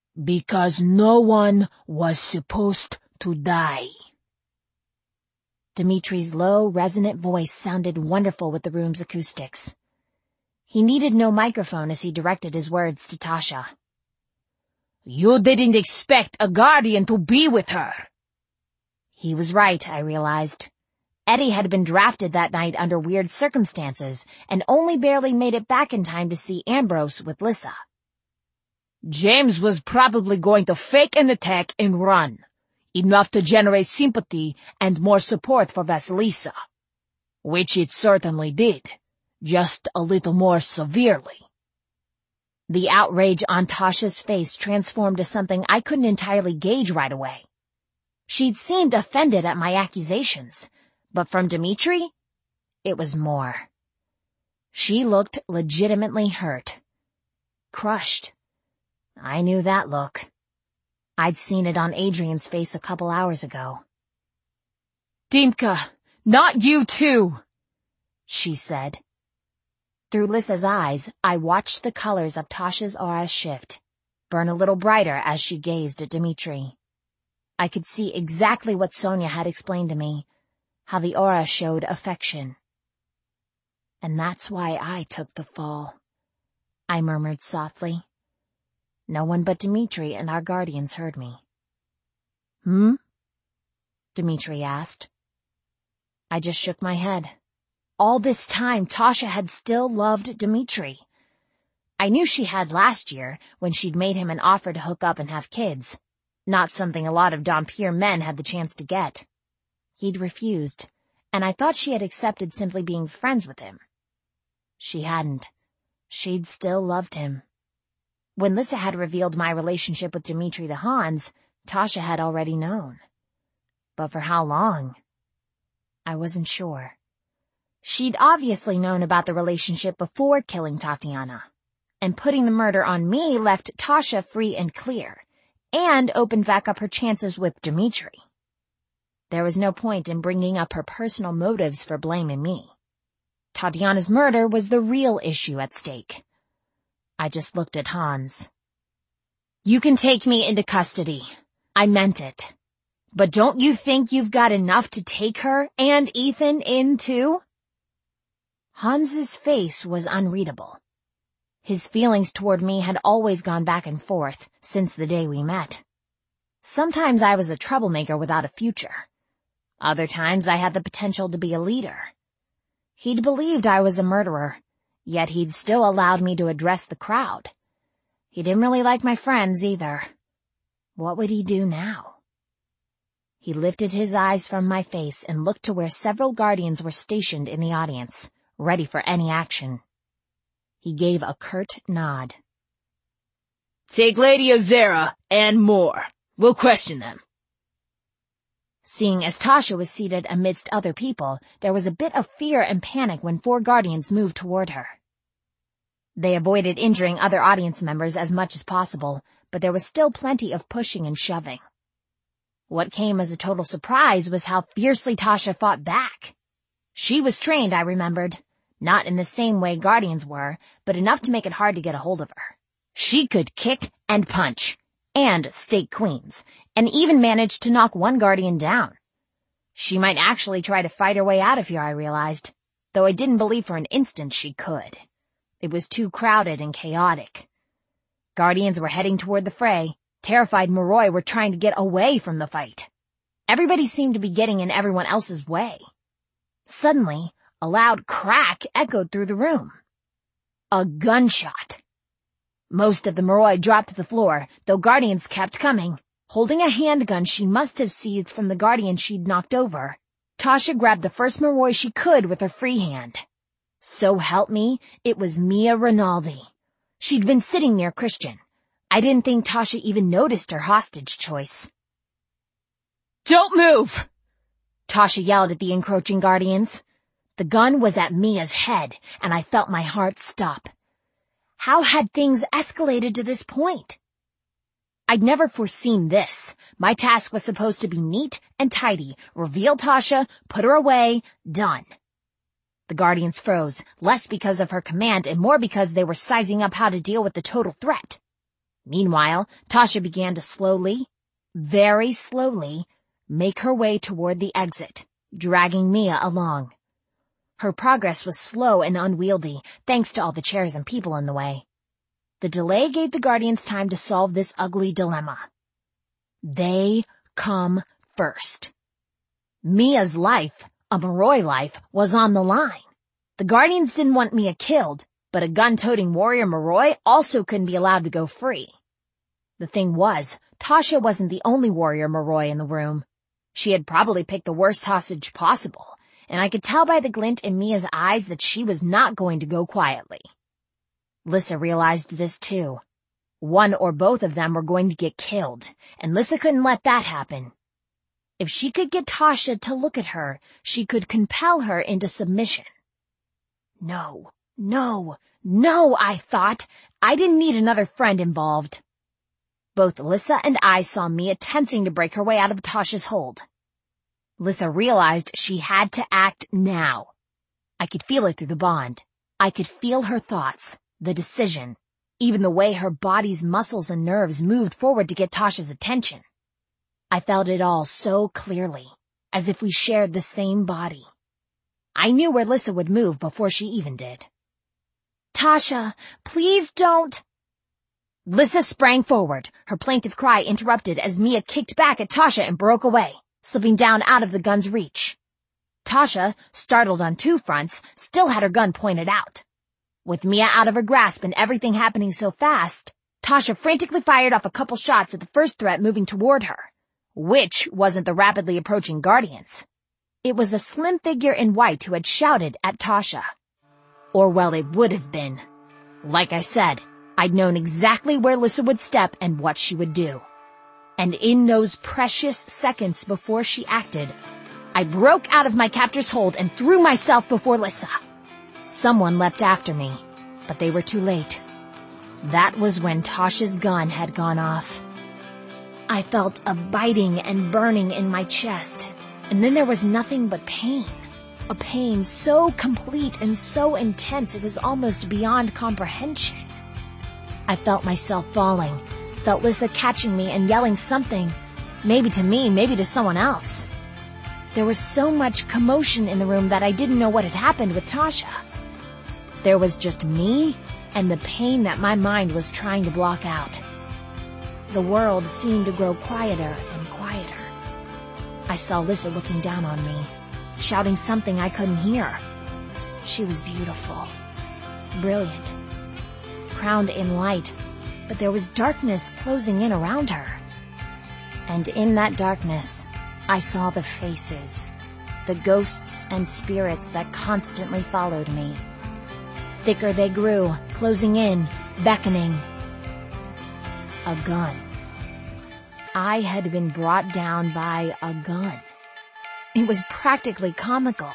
Because no one was supposed to die. Dimitri's low, resonant voice sounded wonderful with the room's acoustics. He needed no microphone as he directed his words to Tasha. You didn't expect a guardian to be with her. He was right, I realized. Eddie had been drafted that night under weird circumstances and only barely made it back in time to see Ambrose with Lissa. James was probably going to fake an attack and run, enough to generate sympathy and more support for Vasilisa. Which it certainly did, just a little more severely. The outrage on Tasha's face transformed to something I couldn't entirely gauge right away. She'd seemed offended at my accusations, but from Dimitri, it was more. She looked legitimately hurt. Crushed. I knew that look. I'd seen it on Adrian's face a couple hours ago. Dimka, not you too, she said. Through Lissa's eyes, I watched the colors of Tasha's aura shift, burn a little brighter as she gazed at Dimitri. I could see exactly what Sonia had explained to me, how the aura showed affection. And that's why I took the fall, I murmured softly. No one but Dimitri and our guardians heard me. Dimitri asked. I just shook my head. All this time, Tasha had still loved Dimitri. I knew she had last year when she'd made him an offer to hook up and have kids. Not something a lot of Dhampir men had the chance to get. He'd refused, and I thought she had accepted simply being friends with him. She hadn't. She'd still loved him. When Lissa had revealed my relationship with Dimitri the Hans, Tasha had already known. But for how long? I wasn't sure. She'd obviously known about the relationship before killing Tatiana, and putting the murder on me left Tasha free and clear, and opened back up her chances with Dimitri. There was no point in bringing up her personal motives for blaming me. Tatiana's murder was the real issue at stake. I just looked at Hans. You can take me into custody. I meant it. But don't you think you've got enough to take her and Ethan in too? Hans's face was unreadable. His feelings toward me had always gone back and forth since the day we met. Sometimes I was a troublemaker without a future. Other times I had the potential to be a leader. He'd believed I was a murderer, yet he'd still allowed me to address the crowd. He didn't really like my friends either. What would he do now? He lifted his eyes from my face and looked to where several guardians were stationed in the audience, ready for any action. He gave a curt nod. Take Lady Ozera and more. We'll question them. Seeing as Tasha was seated amidst other people, there was a bit of fear and panic when 4 guardians moved toward her. They avoided injuring other audience members as much as possible, but there was still plenty of pushing and shoving. What came as a total surprise was how fiercely Tasha fought back. She was trained, I remembered. Not in the same way guardians were, but enough to make it hard to get a hold of her. She could kick and punch, and stake queens, and even managed to knock one guardian down. She might actually try to fight her way out of here, I realized, though I didn't believe for an instant she could. It was too crowded and chaotic. Guardians were heading toward the fray. Terrified Moroi were trying to get away from the fight. Everybody seemed to be getting in everyone else's way. Suddenly, a loud crack echoed through the room. A gunshot. Most of the Moroi dropped to the floor, though guardians kept coming. Holding a handgun she must have seized from the guardian she'd knocked over, Tasha grabbed the first Moroi she could with her free hand. So help me, it was Mia Rinaldi. She'd been sitting near Christian. I didn't think Tasha even noticed her hostage choice. Don't move! Tasha yelled at the encroaching guardians. The gun was at Mia's head, and I felt my heart stop. How had things escalated to this point? I'd never foreseen this. My task was supposed to be neat and tidy, reveal Tasha, put her away, done. The guardians froze, less because of her command and more because they were sizing up how to deal with the total threat. Meanwhile, Tasha began to slowly, very slowly, make her way toward the exit, dragging Mia along. Her progress was slow and unwieldy, thanks to all the chairs and people in the way. The delay gave the Guardians time to solve this ugly dilemma. They come first. Mia's life, a Moroi life, was on the line. The Guardians didn't want Mia killed, but a gun-toting warrior Moroi also couldn't be allowed to go free. The thing was, Tasha wasn't the only warrior Moroi in the room. She had probably picked the worst hostage possible, and I could tell by the glint in Mia's eyes that she was not going to go quietly. Lissa realized this too. One or both of them were going to get killed, and Lissa couldn't let that happen. If she could get Tasha to look at her, she could compel her into submission. No, I thought. I didn't need another friend involved. Both Lissa and I saw Mia tensing to break her way out of Tasha's hold. Lissa realized she had to act now. I could feel it through the bond. I could feel her thoughts, the decision, even the way her body's muscles and nerves moved forward to get Tasha's attention. I felt it all so clearly, as if we shared the same body. I knew where Lissa would move before she even did. Tasha, please don't. Lissa sprang forward, her plaintive cry interrupted as Mia kicked back at Tasha and broke away, slipping down out of the gun's reach. Tasha, startled on two fronts, still had her gun pointed out. With Mia out of her grasp and everything happening so fast, Tasha frantically fired off a couple shots at the first threat moving toward her, which wasn't the rapidly approaching Guardians. It was a slim figure in white who had shouted at Tasha. Or well, it would have been. Like I said, I'd known exactly where Lissa would step and what she would do. And in those precious seconds before she acted, I broke out of my captor's hold and threw myself before Lissa. Someone leapt after me, but they were too late. That was when Tasha's gun had gone off. I felt a biting and burning in my chest, and then there was nothing but pain. A pain so complete and so intense it was almost beyond comprehension. I felt myself falling, felt Lissa catching me and yelling something, maybe to me, maybe to someone else. There was so much commotion in the room that I didn't know what had happened with Tasha. There was just me and the pain that my mind was trying to block out. The world seemed to grow quieter and quieter. I saw Lissa looking down on me, shouting something I couldn't hear. She was beautiful, brilliant, crowned in light, but there was darkness closing in around her. And in that darkness, I saw the faces, the ghosts and spirits that constantly followed me. Thicker they grew, closing in, beckoning. A gun. I had been brought down by a gun. It was practically comical.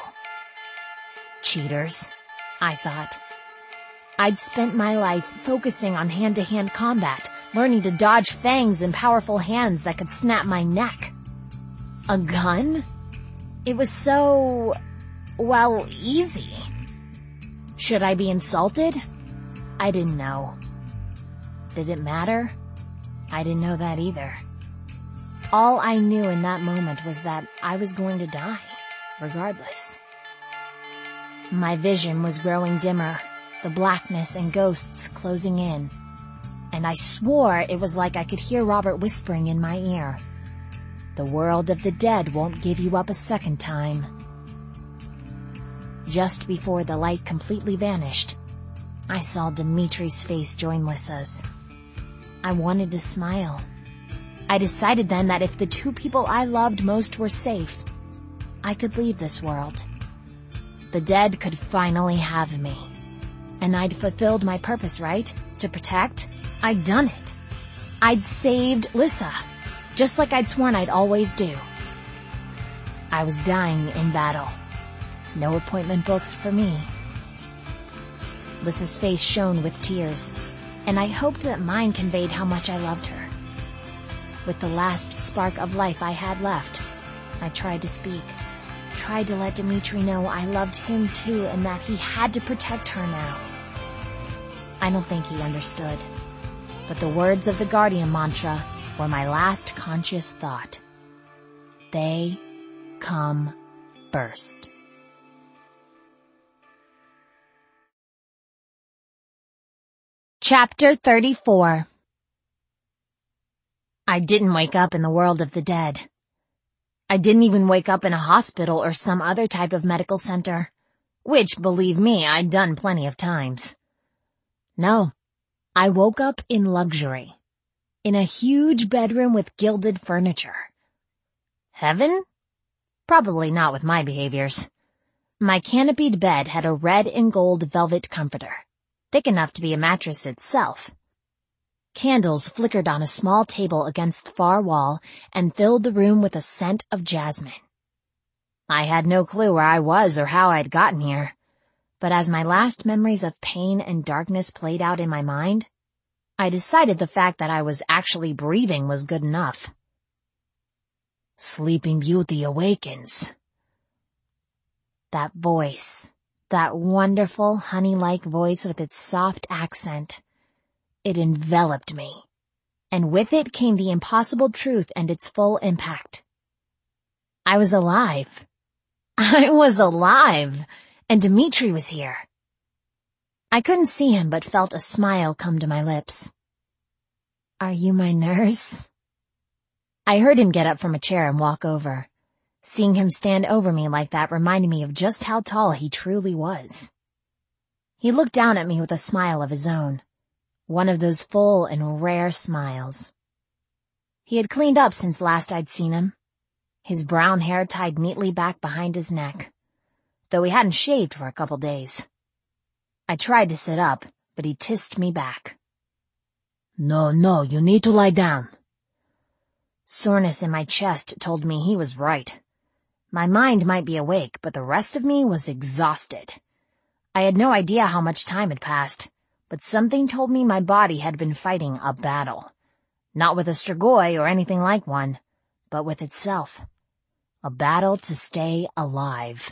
Cheaters, I thought. I'd spent my life focusing on hand-to-hand combat, learning to dodge fangs and powerful hands that could snap my neck. A gun? It was so, well, easy. Should I be insulted? I didn't know. Did it matter? I didn't know that either. All I knew in that moment was that I was going to die, regardless. My vision was growing dimmer, the blackness and ghosts closing in, and I swore it was like I could hear Robert whispering in my ear, "The world of the dead won't give you up a second time." Just before the light completely vanished, I saw Dimitri's face join Lissa's. I wanted to smile. I decided then that if the two people I loved most were safe, I could leave this world. The dead could finally have me. And I'd fulfilled my purpose, right? To protect? I'd done it. I'd saved Lissa, just like I'd sworn I'd always do. I was dying in battle. No appointment books for me. Lissa's face shone with tears, and I hoped that mine conveyed how much I loved her. With the last spark of life I had left, I tried to speak, tried to let Dimitri know I loved him too and that he had to protect her now. I don't think he understood, but the words of the Guardian mantra were my last conscious thought. They come first. Chapter 34. I didn't wake up in the world of the dead. I didn't even wake up in a hospital or some other type of medical center, which, believe me, I'd done plenty of times. No, I woke up in luxury, in a huge bedroom with gilded furniture. Heaven? Probably not with my behaviors. My canopied bed had a red and gold velvet comforter, thick enough to be a mattress itself. Candles flickered on a small table against the far wall and filled the room with a scent of jasmine. I had no clue where I was or how I'd gotten here, but as my last memories of pain and darkness played out in my mind, I decided the fact that I was actually breathing was good enough. Sleeping Beauty awakens. That voice, that wonderful honey-like voice with its soft accent, it enveloped me, and with it came the impossible truth and its full impact. I was alive. I was alive, and Dimitri was here. I couldn't see him but felt a smile come to my lips. Are you my nurse? I heard him get up from a chair and walk over. Seeing him stand over me like that reminded me of just how tall he truly was. He looked down at me with a smile of his own, one of those full and rare smiles. He had cleaned up since last I'd seen him, his brown hair tied neatly back behind his neck, though he hadn't shaved for a couple days. I tried to sit up, but he tissed me back. No, you need to lie down. Soreness in my chest told me he was right. My mind might be awake, but the rest of me was exhausted. I had no idea how much time had passed, but something told me my body had been fighting a battle. Not with a Strigoi or anything like one, but with itself. A battle to stay alive.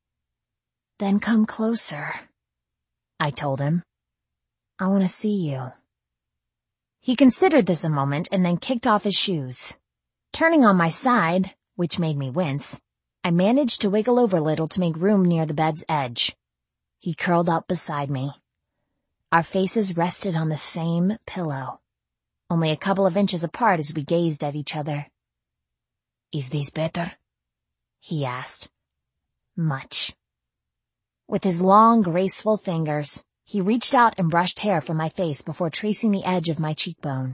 Then come closer, I told him. I want to see you. He considered this a moment and then kicked off his shoes. Turning on my side, which made me wince, I managed to wiggle over a little to make room near the bed's edge. He curled up beside me. Our faces rested on the same pillow, only a couple of inches apart as we gazed at each other. Is this better? He asked. Much. With his long, graceful fingers, he reached out and brushed hair from my face before tracing the edge of my cheekbone.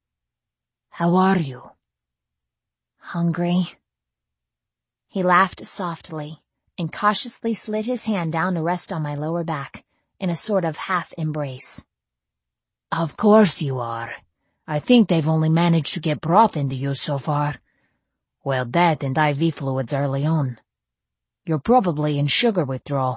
How are you? Hungry. He laughed softly and cautiously slid his hand down to rest on my lower back in a sort of half-embrace. Of course you are. I think they've only managed to get broth into you so far. Well, that and IV fluids early on. You're probably in sugar withdrawal.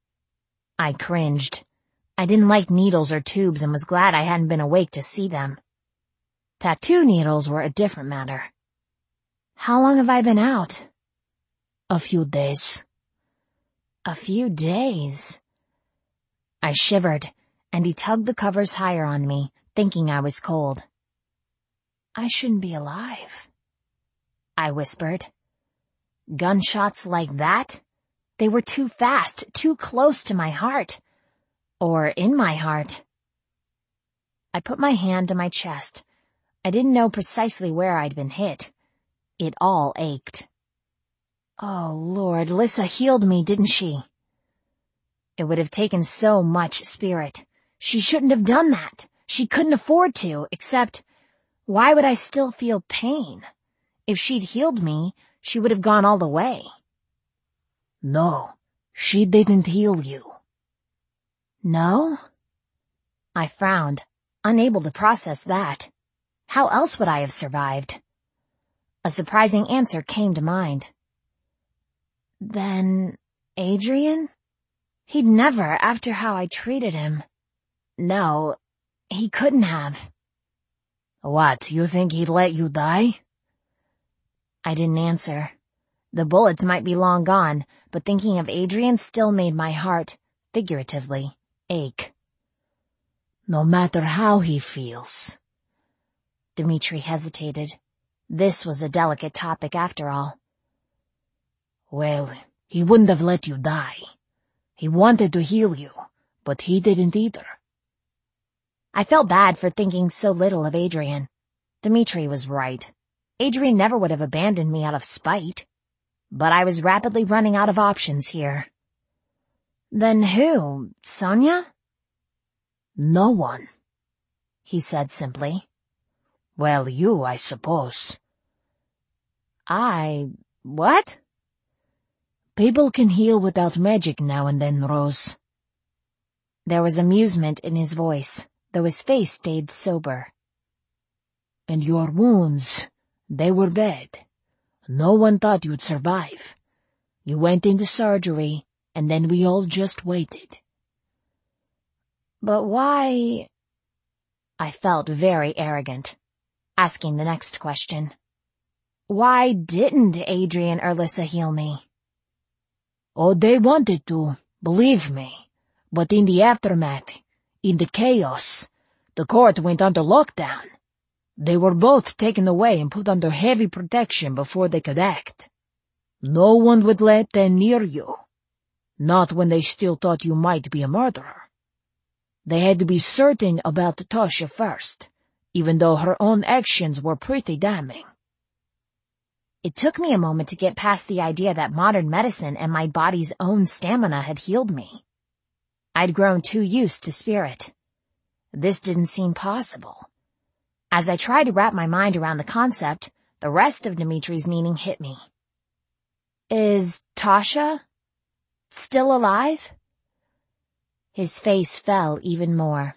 I cringed. I didn't like needles or tubes and was glad I hadn't been awake to see them. Tattoo needles were a different matter. How long have I been out? A few days. A few days? I shivered, and he tugged the covers higher on me, thinking I was cold. I shouldn't be alive, I whispered. Gunshots like that? They were too fast, too close to my heart. Or in my heart. I put my hand to my chest. I didn't know precisely where I'd been hit. It all ached. Oh, Lord, Lissa healed me, didn't she? It would have taken so much spirit. She shouldn't have done that. She couldn't afford to, except, why would I still feel pain? If she'd healed me, she would have gone all the way. No, she didn't heal you. No? I frowned, unable to process that. How else would I have survived? A surprising answer came to mind. Then, Adrian? He'd never, after how I treated him. No, he couldn't have. What, you think he'd let you die? I didn't answer. The bullets might be long gone, but thinking of Adrian still made my heart, figuratively, ache. No matter how he feels. Dimitri hesitated. This was a delicate topic after all. Well, He wouldn't have let you die. He wanted to heal you, but he didn't either. I felt bad for thinking so little of Adrian. Dimitri was right. Adrian never would have abandoned me out of spite. But I was rapidly running out of options here. Then who? Sonia? No one, he said simply. Well, you, I suppose. What? People can heal without magic now and then, Rose. There was amusement in his voice, though his face stayed sober. And your wounds, they were bad. No one thought you'd survive. You went into surgery, and then we all just waited. But why? I felt very arrogant, asking the next question. Why didn't Adrian or Lissa heal me? Oh, they wanted to, believe me. But in the aftermath, in the chaos, the court went under lockdown. They were both taken away and put under heavy protection before they could act. No one would let them near you. Not when they still thought you might be a murderer. They had to be certain about Tasha first, even though her own actions were pretty damning. It took me a moment to get past the idea that modern medicine and my body's own stamina had healed me. I'd grown too used to spirit. This didn't seem possible. As I tried to wrap my mind around the concept, the rest of Dimitri's meaning hit me. Is Tasha still alive? His face fell even more.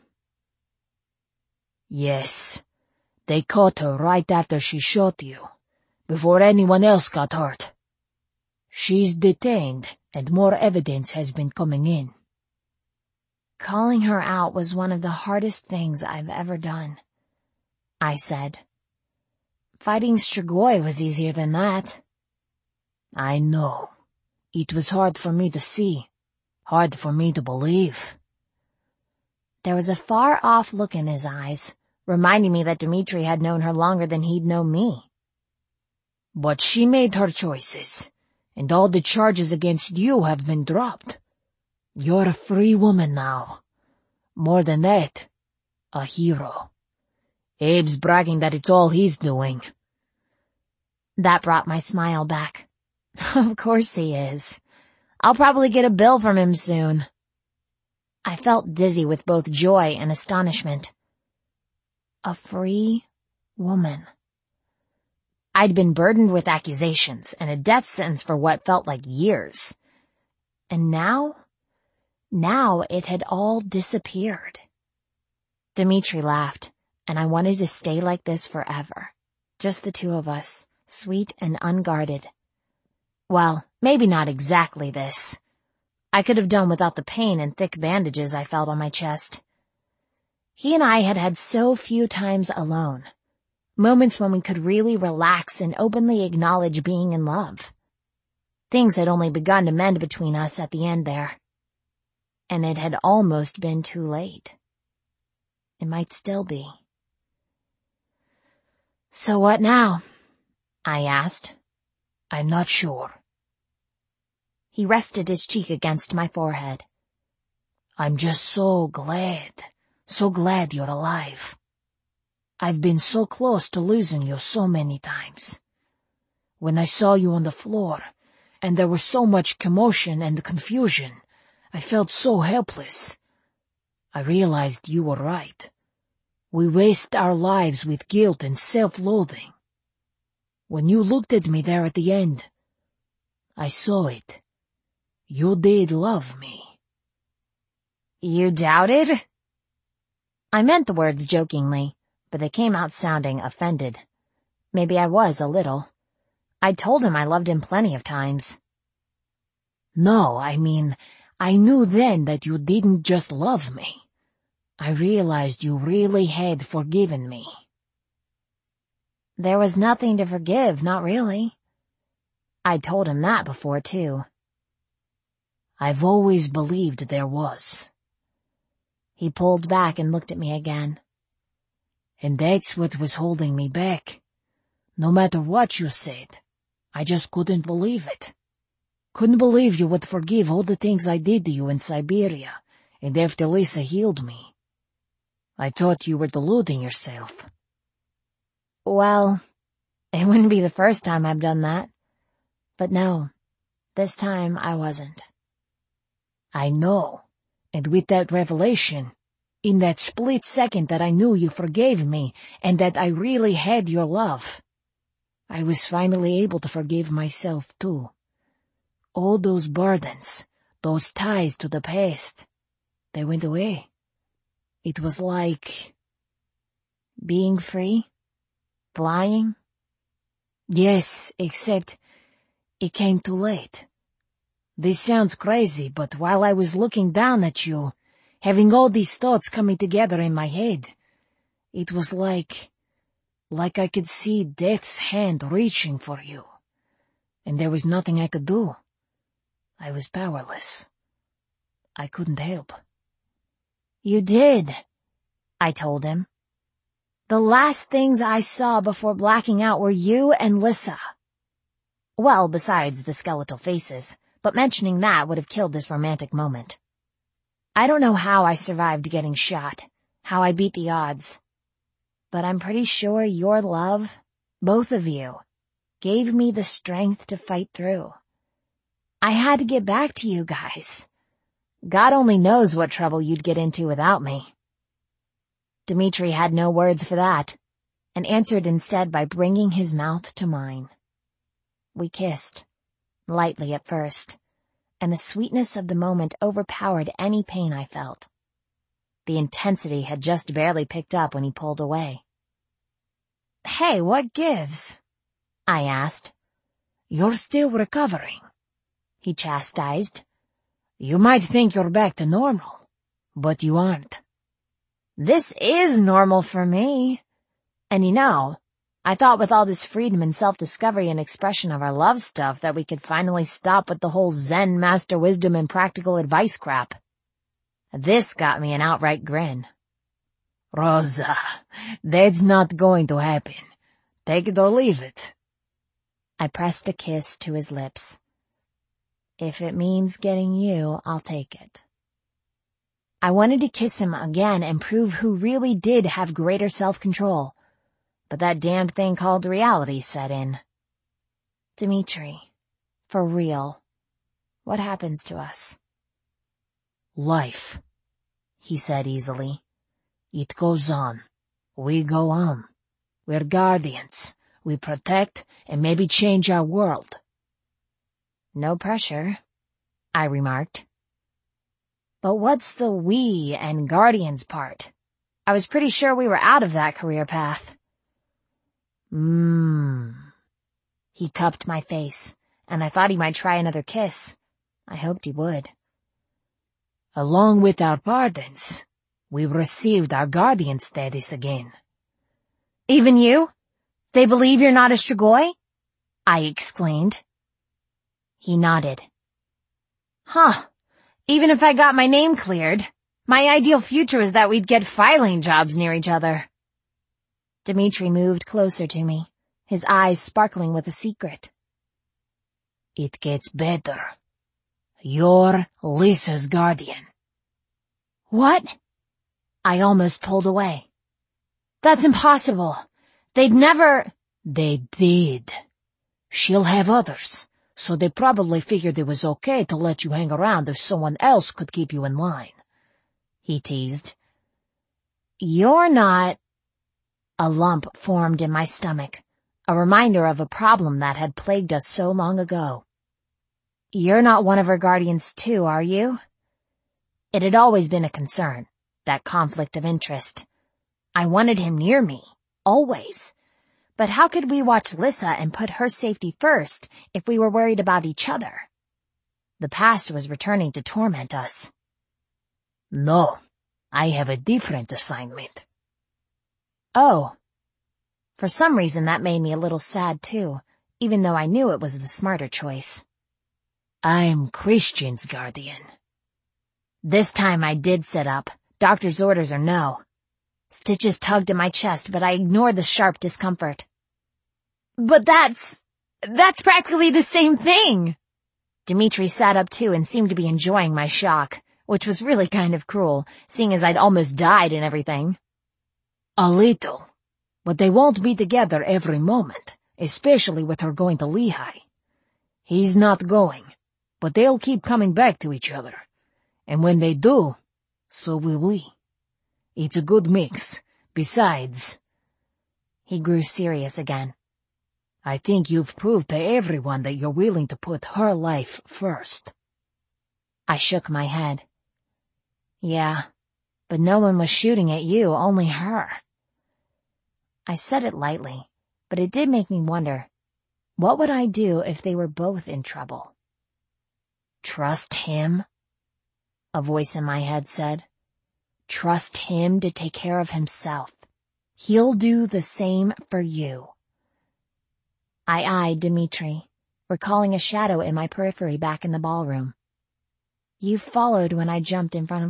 Yes. They caught her right after she shot you, before anyone else got hurt. She's detained, and more evidence has been coming in. Calling her out was one of the hardest things I've ever done, I said. Fighting Strigoi was easier than that. I know. It was hard for me to see. Hard for me to believe. There was a far-off look in his eyes, reminding me that Dimitri had known her longer than he'd known me. But she made her choices, and all the charges against you have been dropped. You're a free woman now. More than that, a hero. Abe's bragging that it's all he's doing. That brought my smile back. Of course he is. I'll probably get a bill from him soon. I felt dizzy with both joy and astonishment. A free woman. I'd been burdened with accusations and a death sentence for what felt like years. And now it had all disappeared. Dimitri laughed, and I wanted to stay like this forever. Just the two of us, sweet and unguarded. Well, maybe not exactly this. I could have done without the pain and thick bandages I felt on my chest. He and I had had so few times alone. Moments when we could really relax and openly acknowledge being in love. Things had only begun to mend between us at the end there. And it had almost been too late. It might still be. So what now? I asked. I'm not sure. He rested his cheek against my forehead. I'm just so glad you're alive. I've been so close to losing you so many times. When I saw you on the floor, and there was so much commotion and confusion, I felt so helpless. I realized you were right. We waste our lives with guilt and self-loathing. When you looked at me there at the end, I saw it. You did love me. You doubted? I meant the words jokingly, but they came out sounding offended. Maybe I was a little. I told him I loved him plenty of times. No, I mean, I knew then that you didn't just love me. I realized you really had forgiven me. There was nothing to forgive, not really. I'd told him that before, too. I've always believed there was. He pulled back and looked at me again. And that's what was holding me back. No matter what you said, I just couldn't believe it. Couldn't believe you would forgive all the things I did to you in Siberia, and after Lisa healed me. I thought you were deluding yourself. Well, it wouldn't be the first time I've done that. But no, this time I wasn't. I know, and with that revelation, in that split second that I knew you forgave me and that I really had your love, I was finally able to forgive myself too. All those burdens, those ties to the past, they went away. It was like... being free? Flying? Yes, except it came too late. This sounds crazy, but while I was looking down at you, having all these thoughts coming together in my head, it was like I could see death's hand reaching for you. And there was nothing I could do. I was powerless. I couldn't help. You did, I told him. The last things I saw before blacking out were you and Lissa. Well, besides the skeletal faces, but mentioning that would have killed this romantic moment. I don't know how I survived getting shot, how I beat the odds. But I'm pretty sure your love, both of you, gave me the strength to fight through. I had to get back to you guys. God only knows what trouble you'd get into without me. Dmitri had no words for that, and answered instead by bringing his mouth to mine. We kissed, lightly at first, and the sweetness of the moment overpowered any pain I felt. The intensity had just barely picked up when he pulled away. "Hey, what gives?" I asked. "You're still recovering," he chastised. "You might think you're back to normal, but you aren't." This is normal for me. And I thought with all this freedom and self-discovery and expression of our love stuff that we could finally stop with the whole Zen master wisdom and practical advice crap. This got me an outright grin. "Rosa, that's not going to happen. Take it or leave it." I pressed a kiss to his lips. If it means getting you, I'll take it. I wanted to kiss him again and prove who really did have greater self-control. But that damned thing called reality set in. Dmitri, for real, what happens to us? "Life," he said easily. "It goes on. We go on. We're guardians. We protect and maybe change our world." No pressure, I remarked. But what's the we and guardians part? I was pretty sure we were out of that career path. He cupped my face, and I thought he might try another kiss. I hoped he would. "Along with our pardons, we've received our guardian status again." "Even you? They believe you're not a Strigoi?" I exclaimed. He nodded. "Huh. Even if I got my name cleared, my ideal future is that we'd get filing jobs near each other." Dmitri moved closer to me, his eyes sparkling with a secret. "It gets better. You're Lisa's guardian." "What?" I almost pulled away. "That's impossible. They'd never—" "They did. She'll have others, so they probably figured it was okay to let you hang around if someone else could keep you in line," he teased. "You're not—" A lump formed in my stomach, a reminder of a problem that had plagued us so long ago. "You're not one of her guardians too, are you?" It had always been a concern, that conflict of interest. I wanted him near me, always. But how could we watch Lissa and put her safety first if we were worried about each other? The past was returning to torment us. "No, I have a different assignment." Oh. For some reason that made me a little sad too, even though I knew it was the smarter choice. "I'm Christian's guardian." This time I did sit up, doctor's orders or no. Stitches tugged at my chest, but I ignored the sharp discomfort. "But that's practically the same thing." Dmitri sat up too and seemed to be enjoying my shock, which was really kind of cruel, seeing as I'd almost died and everything. A little. But they won't be together every moment, especially with her going to Lehigh. He's not going, but they'll keep coming back to each other. And when they do, so will we. It's a good mix. Besides, he grew serious again. I think you've proved to everyone that you're willing to put her life first. I shook my head. Yeah, but no one was shooting at you, only her. I said it lightly, but it did make me wonder, what would I do if they were both in trouble? Trust him? A voice in my head said. Trust him to take care of himself. He'll do the same for you. I eyed Dmitri, recalling a shadow in my periphery back in the ballroom. You followed when I jumped in front of